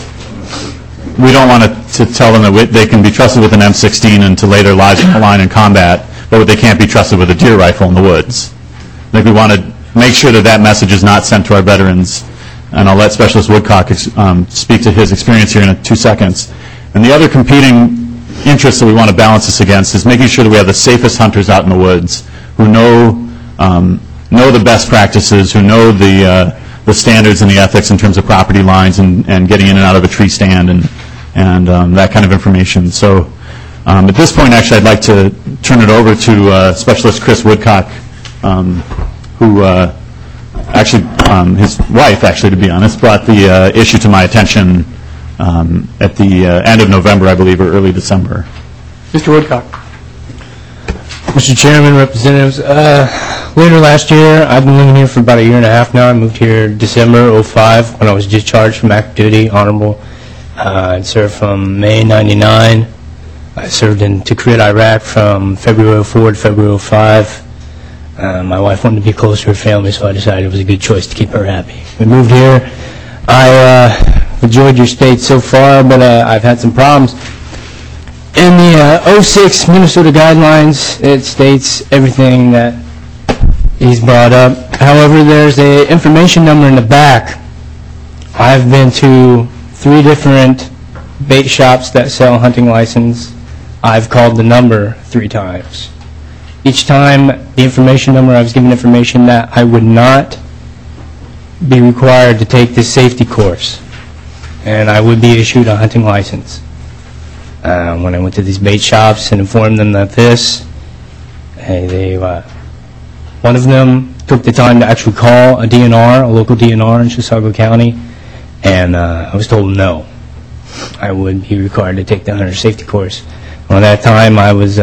we don't want to tell them that they can be trusted with an M16 and to lay their lives on the line in combat, but they can't be trusted with a deer rifle in the woods. I think we want to make sure that that message is not sent to our veterans, and I'll let Specialist Woodcock speak to his experience here in 2 seconds. And the other competing interest that we want to balance this against is making sure that we have the safest hunters out in the woods who know the best practices, who know the standards and the ethics in terms of property lines and getting in and out of a tree stand and that kind of information. So at this point, actually, I'd like to turn it over to Specialist Chris Woodcock, who actually, his wife, actually, to be honest, brought the issue to my attention at the end of November, I believe, or early December. Mr. Woodcock. Mr. Chairman, Representatives, later last year, I've been living here for about a year and a half now. I moved here December '05 when I was discharged from active duty, honorable. I served from May '99. I served in Tikrit, Iraq from February '04 to February '05. My wife wanted to be close to her family, so I decided it was a good choice to keep her happy. We moved here. I enjoyed your state so far, but I've had some problems. In the 06 Minnesota guidelines, it states everything that he's brought up. However, there's an information number in the back. I've been to 3 different bait shops that sell hunting license. I've called the number 3 times. Each time, the information number, I was given information that I would not be required to take this safety course, and I would be issued a hunting license. When I went to these bait shops and informed them that this, one of them took the time to actually call a DNR, a local DNR in Chisago County, and I was told no. I would be required to take the hunter safety course. Well, at that time,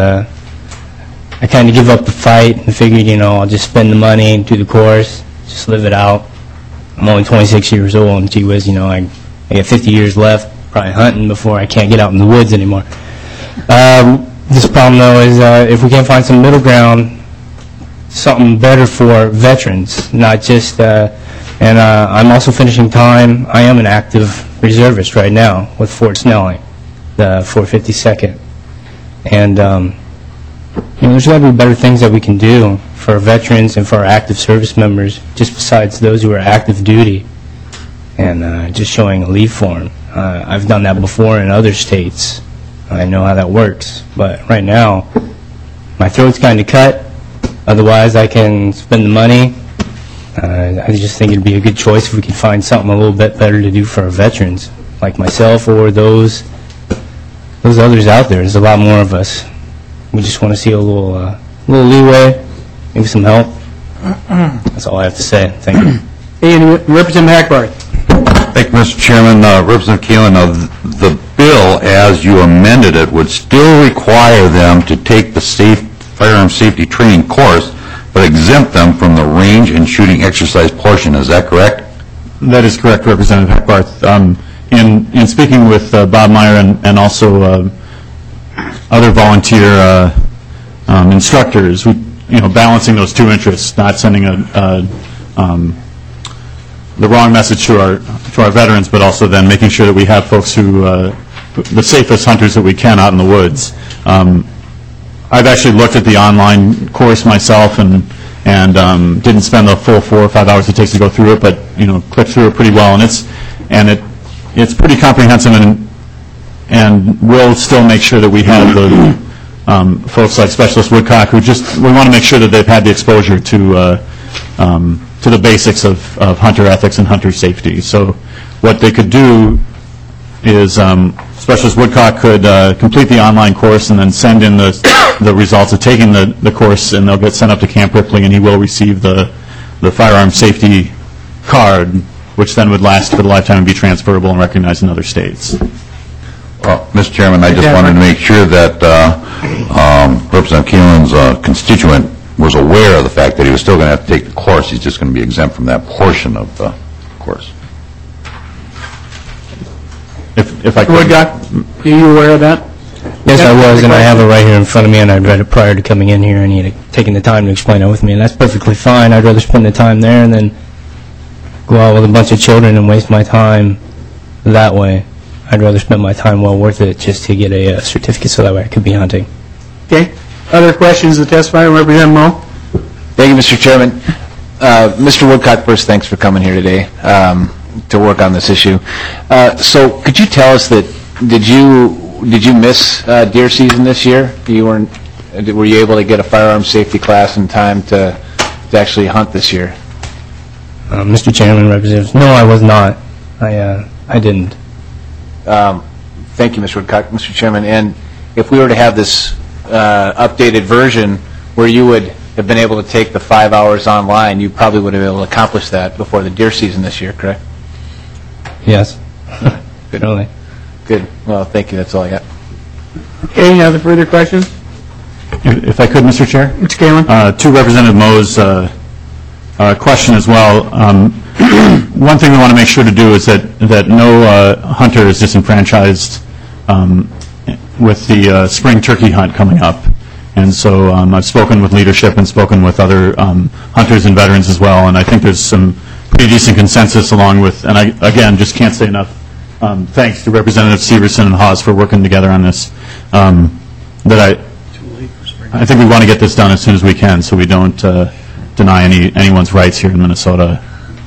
I kind of give up the fight and figured, I'll just spend the money and do the course, just live it out. I'm only 26 years old, and gee whiz, I got 50 years left, probably hunting before I can't get out in the woods anymore. This problem, though, is if we can find some middle ground, something better for veterans, not just, and I'm also finishing time. I am an active reservist right now with Fort Snelling, the 452nd. And, there's got to be better things that we can do for our veterans and for our active service members, just besides those who are active duty, and just showing a leave form. I've done that before in other states. I know how that works. But right now, my throat's kind of cut. Otherwise, I can spend the money. I just think it'd be a good choice if we could find something a little bit better to do for our veterans, like myself or those others out there. There's a lot more of us. We just want to see a little leeway, maybe some help. That's all I have to say. Thank you. And Representative Hackbarth. Thank you, Mr. Chairman. Representative Keelan, the bill, as you amended it, would still require them to take the firearm safety training course, but exempt them from the range and shooting exercise portion. Is that correct? That is correct, Representative Hackbarth. In speaking with Bob Meyer and also other volunteer instructors, balancing those two interests, not sending the wrong message to our veterans, but also then making sure that we have folks who the safest hunters that we can out in the woods. I've actually looked at the online course myself and didn't spend the full 4 or 5 hours it takes to go through it, but clicked through it pretty well, and it's pretty comprehensive, and we'll still make sure that we have the folks like Specialist Woodcock who we want to make sure that they've had the exposure to the basics of hunter ethics and hunter safety. So what they could do is Specialist Woodcock could complete the online course and then send in the results of taking the course, and they'll get sent up to Camp Ripley, and he will receive the firearm safety card, which then would last for the lifetime and be transferable and recognized in other states. Well, Mr. Chairman, I just wanted to make sure that Representative Keelan's constituent was aware of the fact that he was still going to have to take the course. He's just going to be exempt from that portion of the course. If I could. Woodcock, are you aware of that? Yes, I was, and I have it right here in front of me, and I read it prior to coming in here, and he had taken the time to explain it with me, and that's perfectly fine. I'd rather spend the time there and then go out with a bunch of children and waste my time that way. I'd rather spend my time well worth it just to get a certificate so that way I could be hunting. Okay. Other questions to testify? Representative Moe? Thank you, Mr. Chairman. Mr. Woodcock, first, thanks for coming here today to work on this issue. So could you tell us that did you miss deer season this year? Were you able to get a firearm safety class in time to actually hunt this year? Mr. Chairman, Representatives, no, I was not. I didn't. Thank you, Mr. Woodcock. Mr. Chairman, and if we were to have this updated version where you would have been able to take the 5 hours online, you probably would have been able to accomplish that before the deer season this year, correct? Yes. Good. Really. Good. Well, thank you. That's all I got. Okay, any other further questions? If I could, Mr. Chair? Mr. Keelan? To Representative Moe's question as well, one thing we want to make sure to do is that no hunter is disenfranchised with the spring turkey hunt coming up. And so I've spoken with leadership and spoken with other hunters and veterans as well, and I think there's some pretty decent consensus along with, and I, again, just can't say enough thanks to Representative Severson and Hawes for working together on this, that I think we want to get this done as soon as we can so we don't deny anyone's rights here in Minnesota.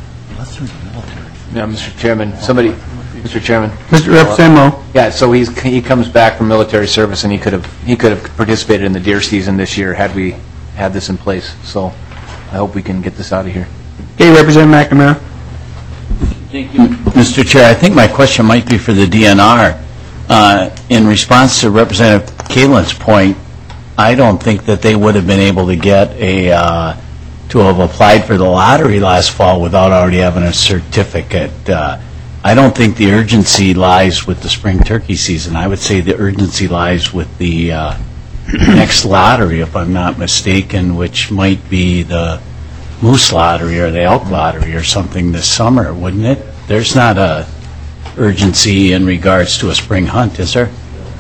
Yeah, Mr. Chairman, Mr. Chairman. Mr. Representative Moe. Yeah, so he comes back from military service, and he could have participated in the deer season this year had we had this in place. So I hope we can get this out of here. Okay, Representative McNamara. Thank you, Mr. Chair. I think my question might be for the DNR. In response to Representative Keelan's point, I don't think that they would have been able to get to have applied for the lottery last fall without already having a certificate. I don't think the urgency lies with the spring turkey season. I would say the urgency lies with the next lottery, if I'm not mistaken, which might be the moose lottery or the elk lottery or something this summer, wouldn't it? There's not a urgency in regards to a spring hunt, is there?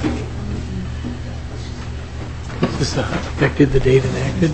Is this affected the date enacted?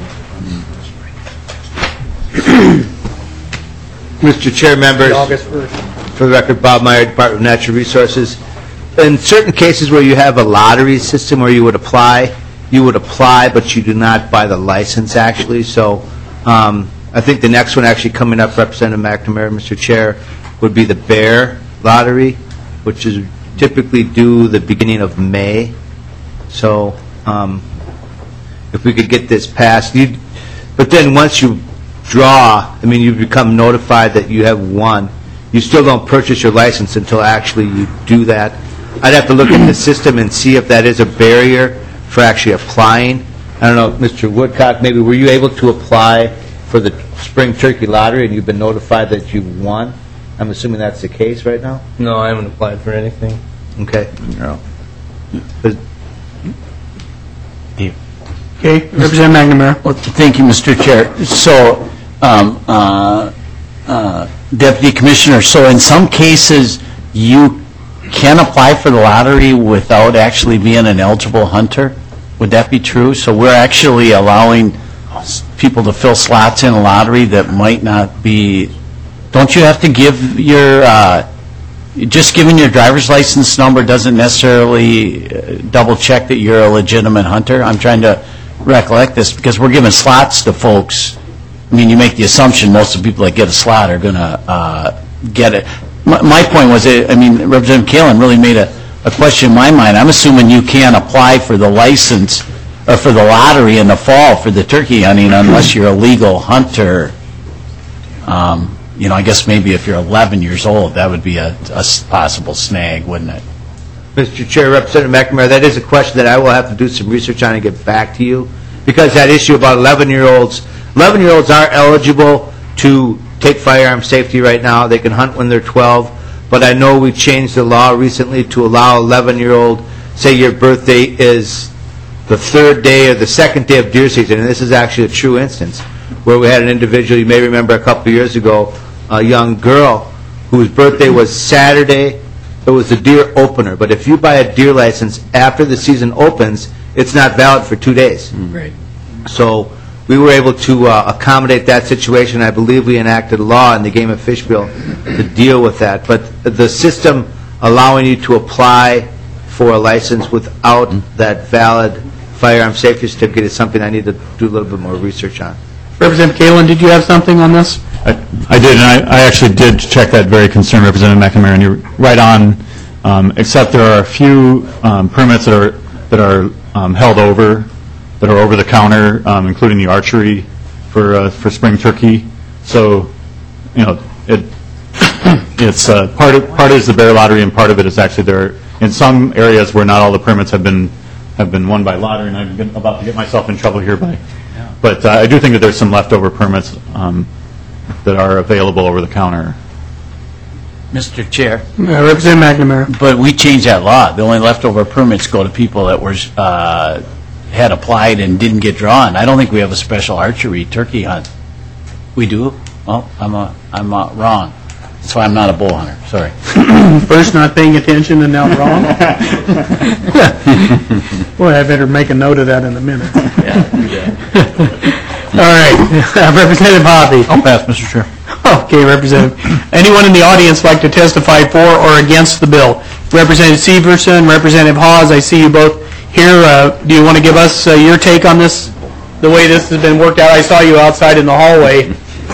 Mr. Chair, members, August 1st. for the record, Bob Meyer, Department of Natural Resources. In certain cases where you have a lottery system where you would apply, but you do not buy the license, actually. So I think the next one actually coming up, Representative McNamara, Mr. Chair, would be the Bear Lottery, which is typically due the beginning of May. So if we could get this passed, but then once you draw, I mean, you become notified that you have won. You still don't purchase your license until actually you do that. I'd have to look at the system and see if that is a barrier for actually applying. I don't know, Mr. Woodcock, maybe were you able to apply for the spring turkey lottery and you've been notified that you've won? I'm assuming that's the case right now? No, I haven't applied for anything. Okay. No. Okay, Representative McNamara. Well, thank you, Mr. Chair. So, Deputy Commissioner, so in some cases, you can apply for the lottery without actually being an eligible hunter? Would that be true? So we're actually allowing people to fill slots in a lottery that might not be... Don't you have to give your... just giving your driver's license number doesn't necessarily double-check that you're a legitimate hunter? I'm trying to recollect this because we're giving slots to folks. I mean, you make the assumption most of the people that get a slot are going to get it. My point was, I mean, Representative Kalin really made a question in my mind. I'm assuming you can't apply for the license or for the lottery in the fall for the turkey hunting unless you're a legal hunter. You know, I guess maybe if you're 11 years old, that would be a possible snag, wouldn't it? Mr. Chair, Representative McNamara, that is a question that I will have to do some research on and get back to you, because that issue about 11-year-olds are eligible to take firearm safety right now. They can hunt when they're 12, but I know we changed the law recently to allow 11-year-old, say your birthday is the third day or the second day of deer season, and this is actually a true instance, where we had an individual, you may remember a couple of years ago, a young girl whose birthday was Saturday. It was the deer opener, but if you buy a deer license after the season opens, it's not valid for 2 days. Right. So we were able to accommodate that situation. I believe we enacted a law in the Game and Fish Bill to deal with that. But the system allowing you to apply for a license without that valid firearm safety certificate is something I need to do a little bit more research on. Representative Kalin, did you have something on this? I did, and I actually did check that very concern, Representative McNamara, and you're right on, except there are a few permits that are held over, that are over the counter, including the archery for spring turkey. So, you know, it's part is the bear lottery, and part of it is actually there in some areas where not all the permits have been won by lottery, and I'm about to get myself in trouble here but I do think that there's some leftover permits that are available over the counter. Mr. Chair. Representative McNamara. But we changed that law. The only leftover permits go to people that were had applied and didn't get drawn. I don't think we have a special archery turkey hunt. We do? Well, I'm wrong. That's why I'm not a bow hunter. Sorry. First not paying attention and now wrong? Boy, I better make a note of that in a minute. All right. Representative Hoppe. I'll pass, Mr. Chair. Okay, Representative. Anyone in the audience like to testify for or against the bill? Representative Severson, Representative Hawes, I see you both here. Do you want to give us your take on this, the way this has been worked out? I saw you outside in the hallway.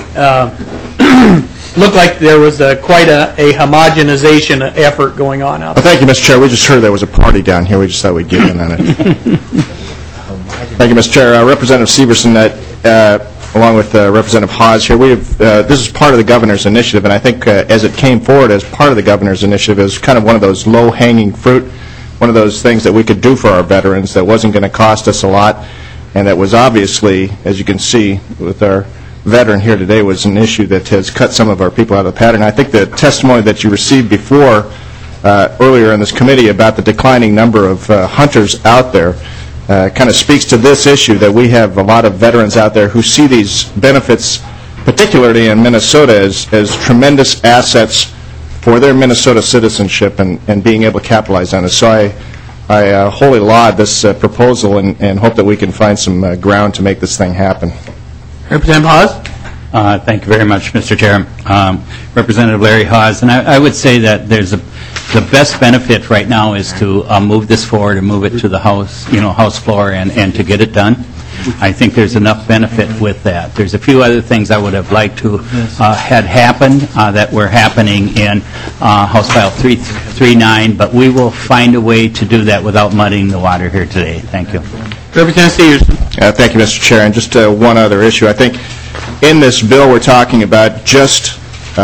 Looked like there was quite a homogenization effort going on out there. Well, thank you, Mr. Chair. We just heard there was a party down here. We just thought we'd get in on it. Thank you, Mr. Chair. Representative Severson, along with Representative Hawes here, this is part of the governor's initiative, and I think as it came forward as part of the governor's initiative, it was kind of one of those low-hanging fruit, one of those things that we could do for our veterans that wasn't going to cost us a lot, and that was obviously, as you can see with our veteran here today was an issue that has cut some of our people out of the pattern. I think the testimony that you received before, earlier in this committee, about the declining number of hunters out there kind of speaks to this issue, that we have a lot of veterans out there who see these benefits, particularly in Minnesota, as tremendous assets for their Minnesota citizenship and being able to capitalize on it. So I wholly laud this proposal and hope that we can find some ground to make this thing happen. Representative Hawes? Thank you very much, Mr. Chair. Representative Larry Hawes, and I would say that the best benefit right now is to move this forward and move it to the House, House floor and to get it done. I think there's enough benefit with that. There's a few other things I would have liked to had happened that were happening in House File 339, but we will find a way to do that without muddying the water here today. Thank you. Representative Stevenson. Thank you, Mr. Chair. And just one other issue. I think in this bill we're talking about just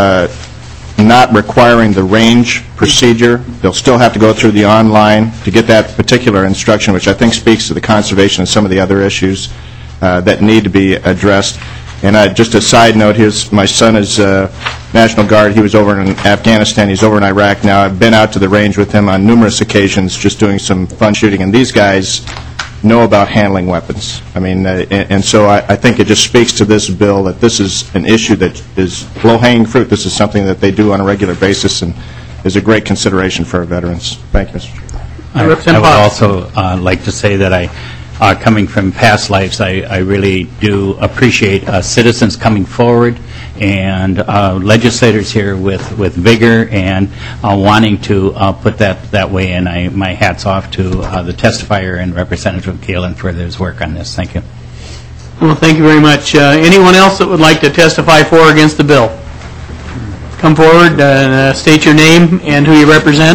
not requiring the range procedure. They'll still have to go through the online to get that particular instruction, which I think speaks to the conservation and some of the other issues that need to be addressed. And just a side note, my son is National Guard. He was over in Afghanistan. He's over in Iraq now. I've been out to the range with him on numerous occasions just doing some fun shooting. And these guys know about handling weapons. I mean, and so I think it just speaks to this bill that this is an issue that is low-hanging fruit. This is something that they do on a regular basis and is a great consideration for our veterans. Thank you, Mr. Chair. I would also like to say that coming from past lives, I really do appreciate citizens coming forward and legislators here with vigor and wanting to put that way in. My hat's off to the testifier and Representative Kalen for his work on this. Thank you. Well, thank you very much. Anyone else that would like to testify for or against the bill? Come forward and state your name and who you represent.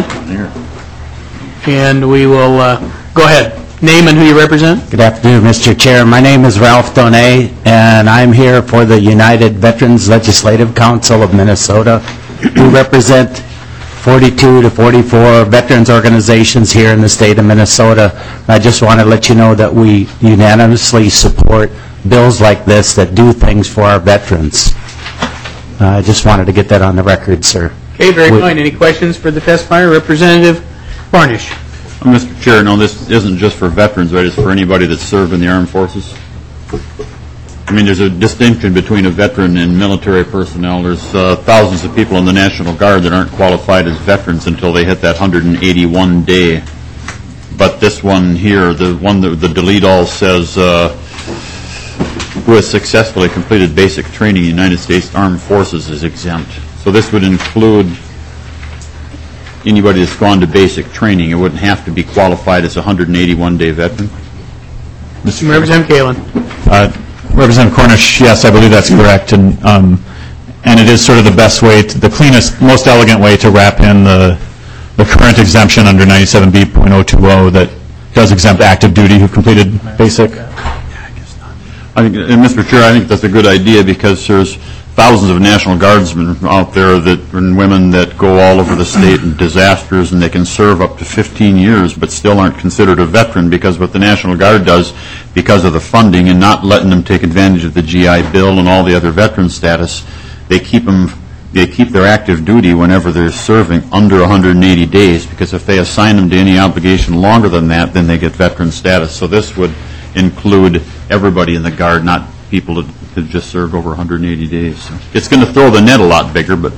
And we will go ahead. Name and who you represent. Good afternoon, Mr. Chair. My name is Ralph Donay, and I'm here for the United Veterans Legislative Council of Minnesota. We represent 42 to 44 veterans organizations here in the state of Minnesota. I just want to let you know that we unanimously support bills like this that do things for our veterans. I just wanted to get that on the record, sir. Okay, very fine. Any questions for the testifier? Representative Varnish. Mr. Chair, no, this isn't just for veterans, right? It's for anybody that's served in the armed forces. I mean, there's a distinction between a veteran and military personnel. There's thousands of people in the National Guard that aren't qualified as veterans until they hit that 181 day. But this one here, the one that the delete all says, who has successfully completed basic training in the United States Armed Forces is exempt. So this would include anybody that's gone to basic training. It wouldn't have to be qualified as a 181-day veteran. Representative Kalen. Representative Cornish, yes, I believe that's correct, and it is sort of the best way, the cleanest, most elegant way to wrap in the current exemption under 97B.020 that does exempt active duty who've completed basic. And Mr. Chair, I think that's a good idea because there's thousands of National Guardsmen out there and women that go all over the state in disasters, and they can serve up to 15 years but still aren't considered a veteran because what the National Guard does, because of the funding and not letting them take advantage of the GI Bill and all the other veteran status, they keep their active duty whenever they're serving under 180 days, because if they assign them to any obligation longer than that, then they get veteran status. So this would include everybody in the Guard, not people that just served over 180 days. So it's going to throw the net a lot bigger, but...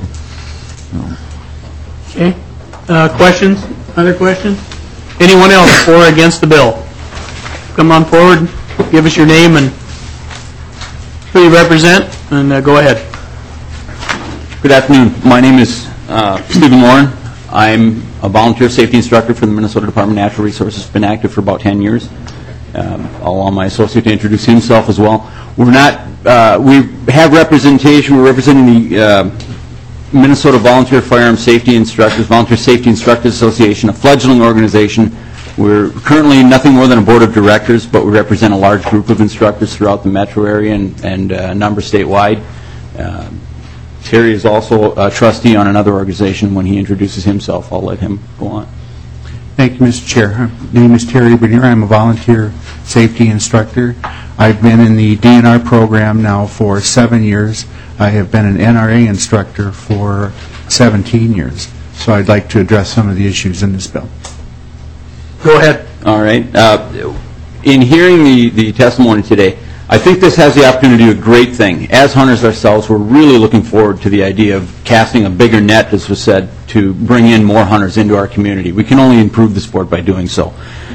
Okay. Questions? Other questions? Anyone else for or against the bill? Come on forward, give us your name and who you represent, and go ahead. Good afternoon. My name is Stephen Warren. I'm a volunteer safety instructor for the Minnesota Department of Natural Resources. Been active for about 10 years. I'll allow my associate to introduce himself as well. We're not, we have representation. We're representing the Minnesota Volunteer Firearm Safety Instructors, Volunteer Safety Instructors Association, a fledgling organization. We're currently nothing more than a board of directors, but we represent a large group of instructors throughout the metro area and a number statewide. Terry is also a trustee on another organization. When he introduces himself, I'll let him go on. Thank you, Mr. Chair. My name is Terry Bernier. I'm a volunteer safety instructor. I've been in the DNR program now for 7 years. I have been an NRA instructor for 17 years. So I'd like to address some of the issues in this bill. Go ahead. All right. In hearing the testimony today, I think this has the opportunity to do a great thing. As hunters ourselves, we're really looking forward to the idea of casting a bigger net, as was said, to bring in more hunters into our community. We can only improve the sport by doing so.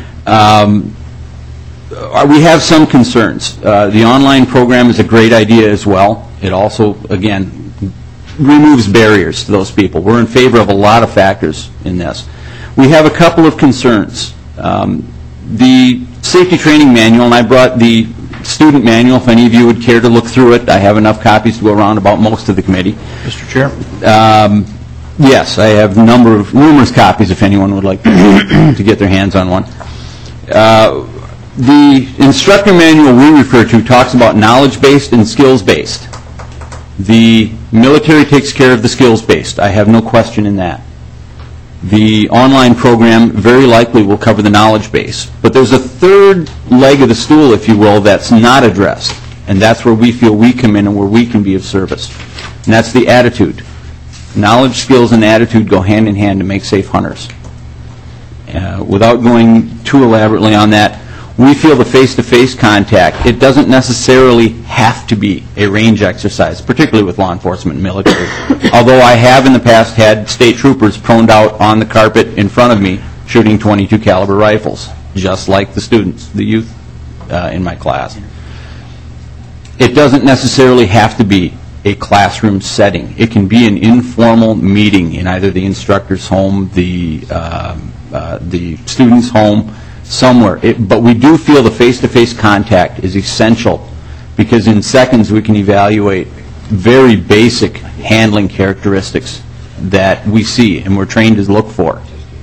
We have some concerns. The online program is a great idea as well. It also, again, removes barriers to those people. We're in favor of a lot of factors in this. We have a couple of concerns. The safety training manual, and I brought the student manual, if any of you would care to look through it. I have enough copies to go around about most of the committee. Mr. Chair? Yes, I have numerous copies if anyone would like to get their hands on one. The instructor manual we refer to talks about knowledge-based and skills-based. The military takes care of the skills-based. I have no question in that. The online program very likely will cover the knowledge base. But there's a third leg of the stool, if you will, that's not addressed. And that's where we feel we come in and where we can be of service. And that's the attitude. Knowledge, skills, and attitude go hand in hand to make safe hunters. Without going too elaborately on that, we feel the face-to-face contact, it doesn't necessarily have to be a range exercise, particularly with law enforcement and military. Although I have in the past had state troopers proned out on the carpet in front of me shooting .22 caliber rifles, just like the students, the youth in my class. It doesn't necessarily have to be a classroom setting. It can be an informal meeting in either the instructor's home, the student's home, somewhere. But we do feel the face-to-face contact is essential because in seconds we can evaluate very basic handling characteristics that we see and we're trained to look for.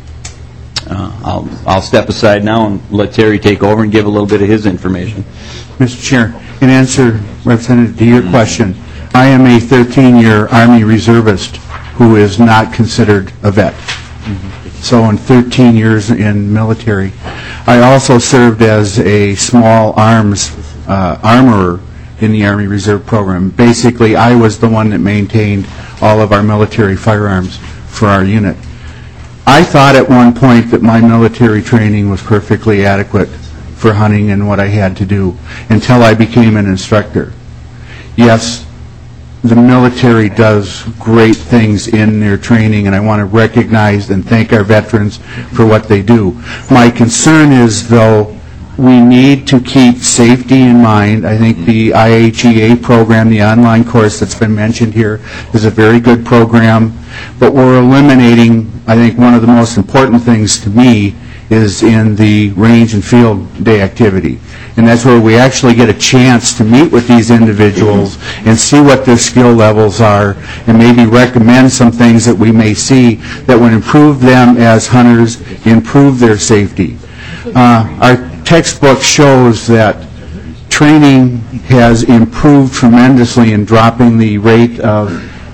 I'll step aside now and let Terry take over and give a little bit of his information. Mr. Chair, in answer, Representative, to your question, I am a 13-year Army reservist who is not considered a vet. So in 13 years in military. I also served as a small arms armorer in the Army Reserve Program. Basically, I was the one that maintained all of our military firearms for our unit. I thought at one point that my military training was perfectly adequate for hunting and what I had to do until I became an instructor. Yes, the military does great things in their training, and I want to recognize and thank our veterans for what they do. My concern is, though, we need to keep safety in mind. I think the IHEA program, the online course that's been mentioned here, is a very good program, but we're eliminating, I think one of the most important things to me is in the range and field day activity. And that's where we actually get a chance to meet with these individuals and see what their skill levels are and maybe recommend some things that we may see that would improve them as hunters, improve their safety. Our textbook shows that training has improved tremendously in dropping the rate of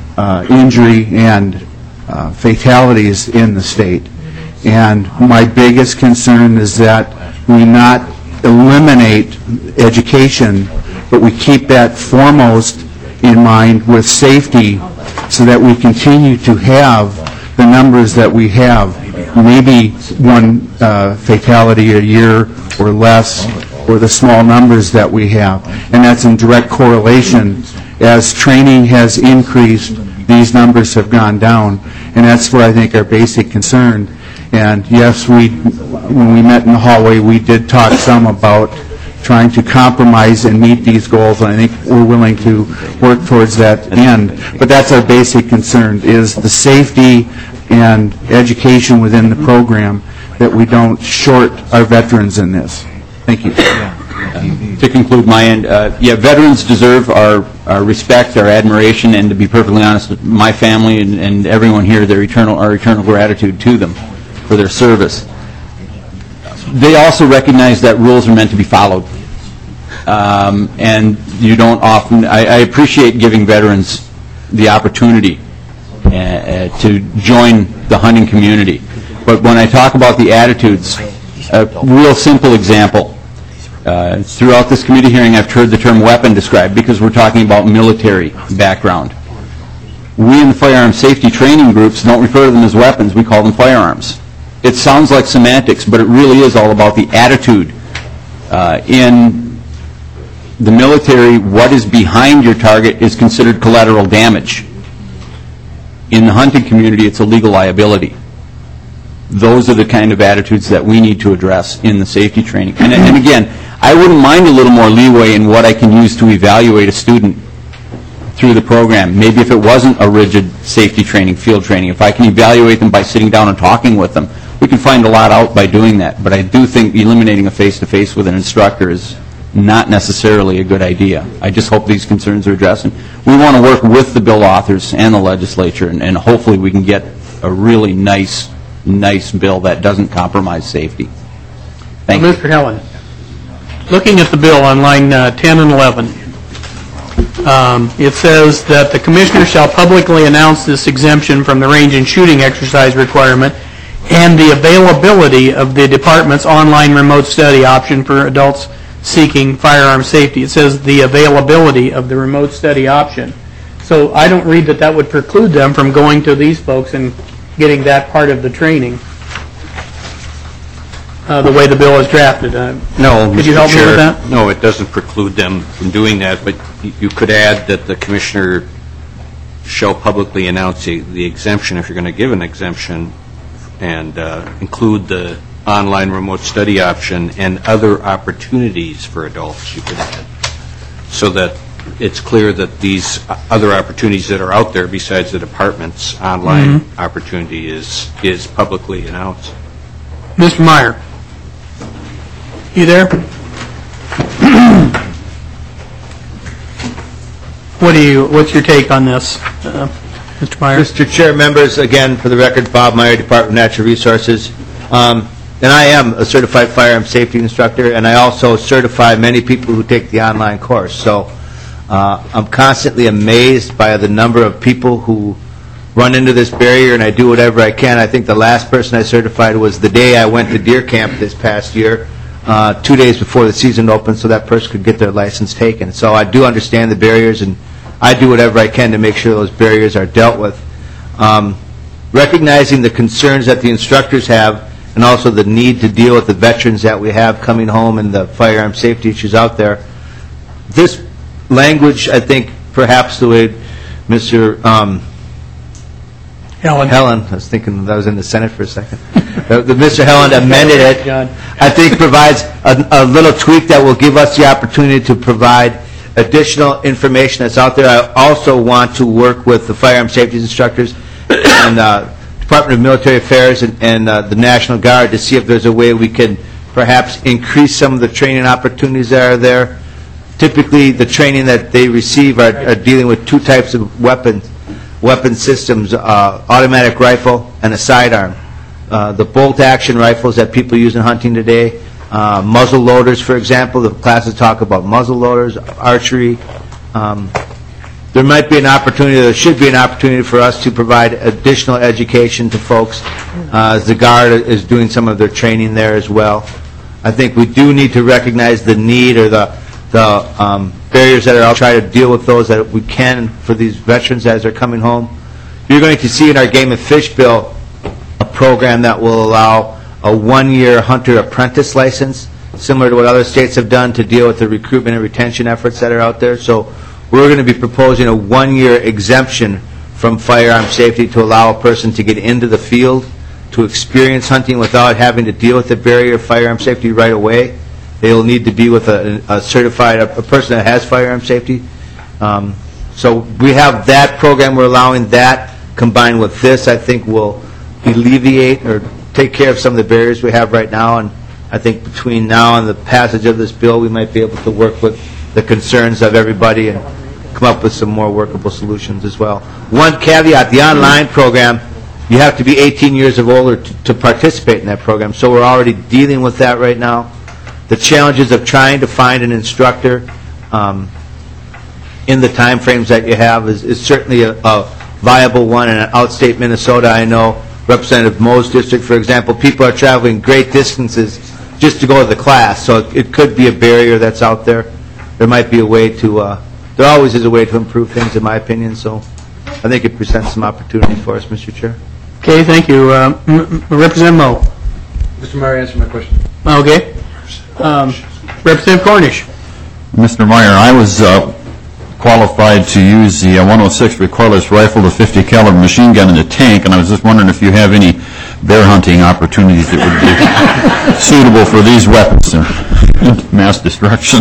injury and fatalities in the state. And my biggest concern is that we not eliminate education, but we keep that foremost in mind with safety so that we continue to have the numbers that we have, maybe one fatality a year or less, or the small numbers that we have. And that's in direct correlation. As training has increased, these numbers have gone down, and that's where I think our basic concern. And yes, when we met in the hallway, we did talk some about trying to compromise and meet these goals, and I think we're willing to work towards that end. But that's our basic concern, is the safety and education within the program, that we don't short our veterans in this. Thank you. To conclude my end, veterans deserve our respect, our admiration, and to be perfectly honest, my family and everyone here, our eternal gratitude to them for their service. They also recognize that rules are meant to be followed. And you don't often, I appreciate giving veterans the opportunity to join the hunting community. But when I talk about the attitudes, a real simple example. Throughout this committee hearing, I've heard the term weapon described because we're talking about military background. We in the firearm safety training groups don't refer to them as weapons, we call them firearms. It sounds like semantics, but it really is all about the attitude. In the military, what is behind your target is considered collateral damage. In the hunting community, it's a legal liability. Those are the kind of attitudes that we need to address in the safety training. And again, I wouldn't mind a little more leeway in what I can use to evaluate a student through the program. Maybe if it wasn't a rigid safety training, field training, if I can evaluate them by sitting down and talking with them, we can find a lot out by doing that. But I do think eliminating a face-to-face with an instructor is not necessarily a good idea. I just hope these concerns are addressed. And we want to work with the bill authors and the legislature, and hopefully we can get a really nice bill that doesn't compromise safety. Thank you. Mr. Helen, looking at the bill on line 10 and 11, it says that the commissioner shall publicly announce this exemption from the range and shooting exercise requirement and the availability of the department's online remote study option for adults seeking firearm safety. It says the availability of the remote study option. So I don't read that would preclude them from going to these folks and getting that part of the training, the way the bill is drafted. No, could you help me with that? No, it doesn't preclude them from doing that, but you could add that the commissioner shall publicly announce the exemption, if you're going to give an exemption, and include the online remote study option and other opportunities for adults, you could add, so that it's clear that these other opportunities that are out there besides the department's online opportunity is publicly announced. Mr. Meyer, you there? What's your take on this, Mr. Meyer? Mr. Chair, members, again, for the record, Bob Meyer, Department of Natural Resources. And I am a certified firearm safety instructor, and I also certify many people who take the online course. So I'm constantly amazed by the number of people who run into this barrier, and I do whatever I can. I think the last person I certified was the day I went to deer camp this past year, 2 days before the season opened, so that person could get their license taken. So I do understand the barriers, and I do whatever I can to make sure those barriers are dealt with. Recognizing the concerns that the instructors have, and also the need to deal with the veterans that we have coming home and the firearm safety issues out there, this language, I think, perhaps the way Mr. Helen, I was thinking that was in the Senate for a second. Mr. Helen amended it, I think provides a little tweak that will give us the opportunity to provide additional information that's out there. I also want to work with the firearm safety instructors and Department of Military Affairs and the National Guard to see if there's a way we can perhaps increase some of the training opportunities that are there. Typically, the training that they receive are dealing with two types of weapon systems, automatic rifle and a sidearm. The bolt-action rifles that people use in hunting today, muzzle loaders, for example. The classes talk about muzzle loaders, archery. There might be an opportunity, there should be an opportunity for us to provide additional education to folks as the Guard is doing some of their training there as well. I think we do need to recognize the need or the barriers that are out, try to deal with those that we can for these veterans as they're coming home. You're going to see in our Game and Fish bill a program that will allow a 1-year hunter apprentice license, similar to what other states have done to deal with the recruitment and retention efforts that are out there. So we're going to be proposing a 1-year exemption from firearm safety to allow a person to get into the field, to experience hunting without having to deal with the barrier of firearm safety right away. They will need to be with a certified, a person that has firearm safety. So we have that program. We're allowing that combined with this, I think, will alleviate or take care of some of the barriers we have right now. And I think between now and the passage of this bill, we might be able to work with the concerns of everybody and come up with some more workable solutions as well. One caveat, the online program, you have to be 18 years of older to participate in that program. So we're already dealing with that right now. The challenges of trying to find an instructor in the time frames that you have is certainly a viable one. And in outstate Minnesota, I know Representative Moe's district, for example, people are traveling great distances just to go to the class, so it could be a barrier that's out there. There might be a way to, there always is a way to improve things, in my opinion, so I think it presents some opportunity for us, Mr. Chair. Okay, thank you. Representative Moe. Mr. Meyer, answer my question. Okay. Representative Cornish. Mr. Meyer, I was qualified to use the 106 recoilless rifle, the 50 caliber machine gun, and the tank, and I was just wondering if you have any bear hunting opportunities that would be suitable for these weapons, mass destruction.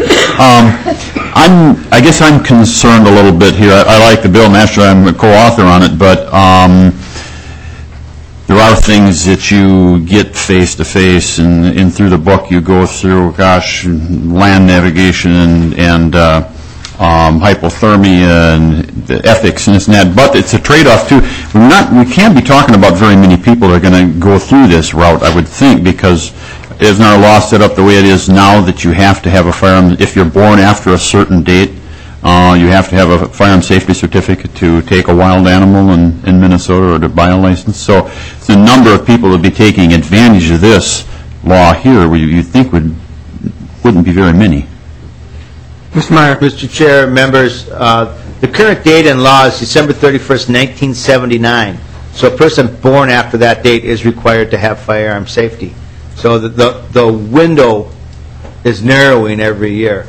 I guess I'm concerned a little bit here. I like the bill, naturally I'm a co-author on it, but there are things that you get face to face, and through the book you go through, land navigation and hypothermia and the ethics and this and that. But it's a trade-off too. We can't be talking about very many people that are going to go through this route, I would think, because isn't our law set up the way it is now that you have to have a firearm if you're born after a certain date? You have to have a firearm safety certificate to take a wild animal in Minnesota or to buy a license. So the number of people that would be taking advantage of this law here, you think wouldn't be very many. Mr. Meyer. Mr. Chair, members, the current date in law is December 31st, 1979. So a person born after that date is required to have firearm safety. So the window is narrowing every year.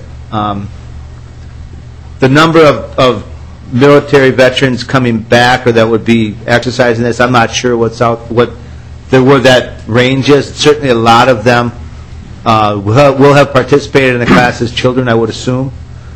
The number of military veterans coming back or that would be exercising this, I'm not sure where that range is. Certainly a lot of them will have participated in the class as children, I would assume.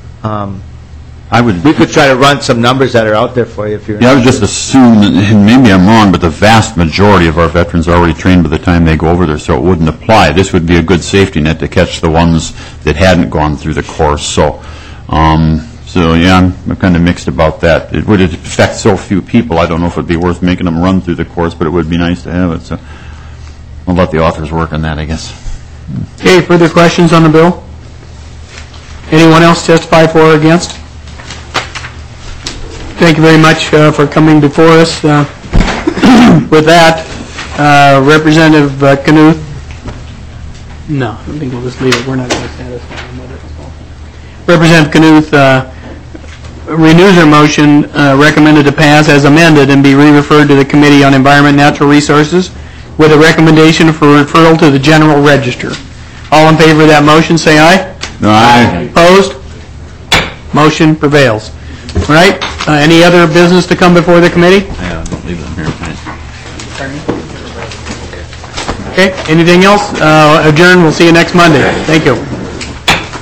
We could try to run some numbers that are out there for you if you're I would just assume, and maybe I'm wrong, but the vast majority of our veterans are already trained by the time they go over there, so it wouldn't apply. This would be a good safety net to catch the ones that hadn't gone through the course. So yeah, I'm kind of mixed about that. It would affect so few people. I don't know if it would be worth making them run through the course, but it would be nice to have it. So I'll let the authors work on that, I guess. Okay, further questions on the bill? Anyone else testify for or against? Thank you very much for coming before us. With that, Representative Knuth. No, I think we'll just leave it. We're not going to satisfy him with it. Representative Knuth renews her motion recommended to pass as amended and be re-referred to the Committee on Environment and Natural Resources with a recommendation for referral to the General Register. All in favor of that motion, say aye. Aye. Opposed? Motion prevails. All right. Any other business to come before the committee? Yeah, don't leave them here tonight. Okay. Anything else? Adjourn. We'll see you next Monday. Thank you.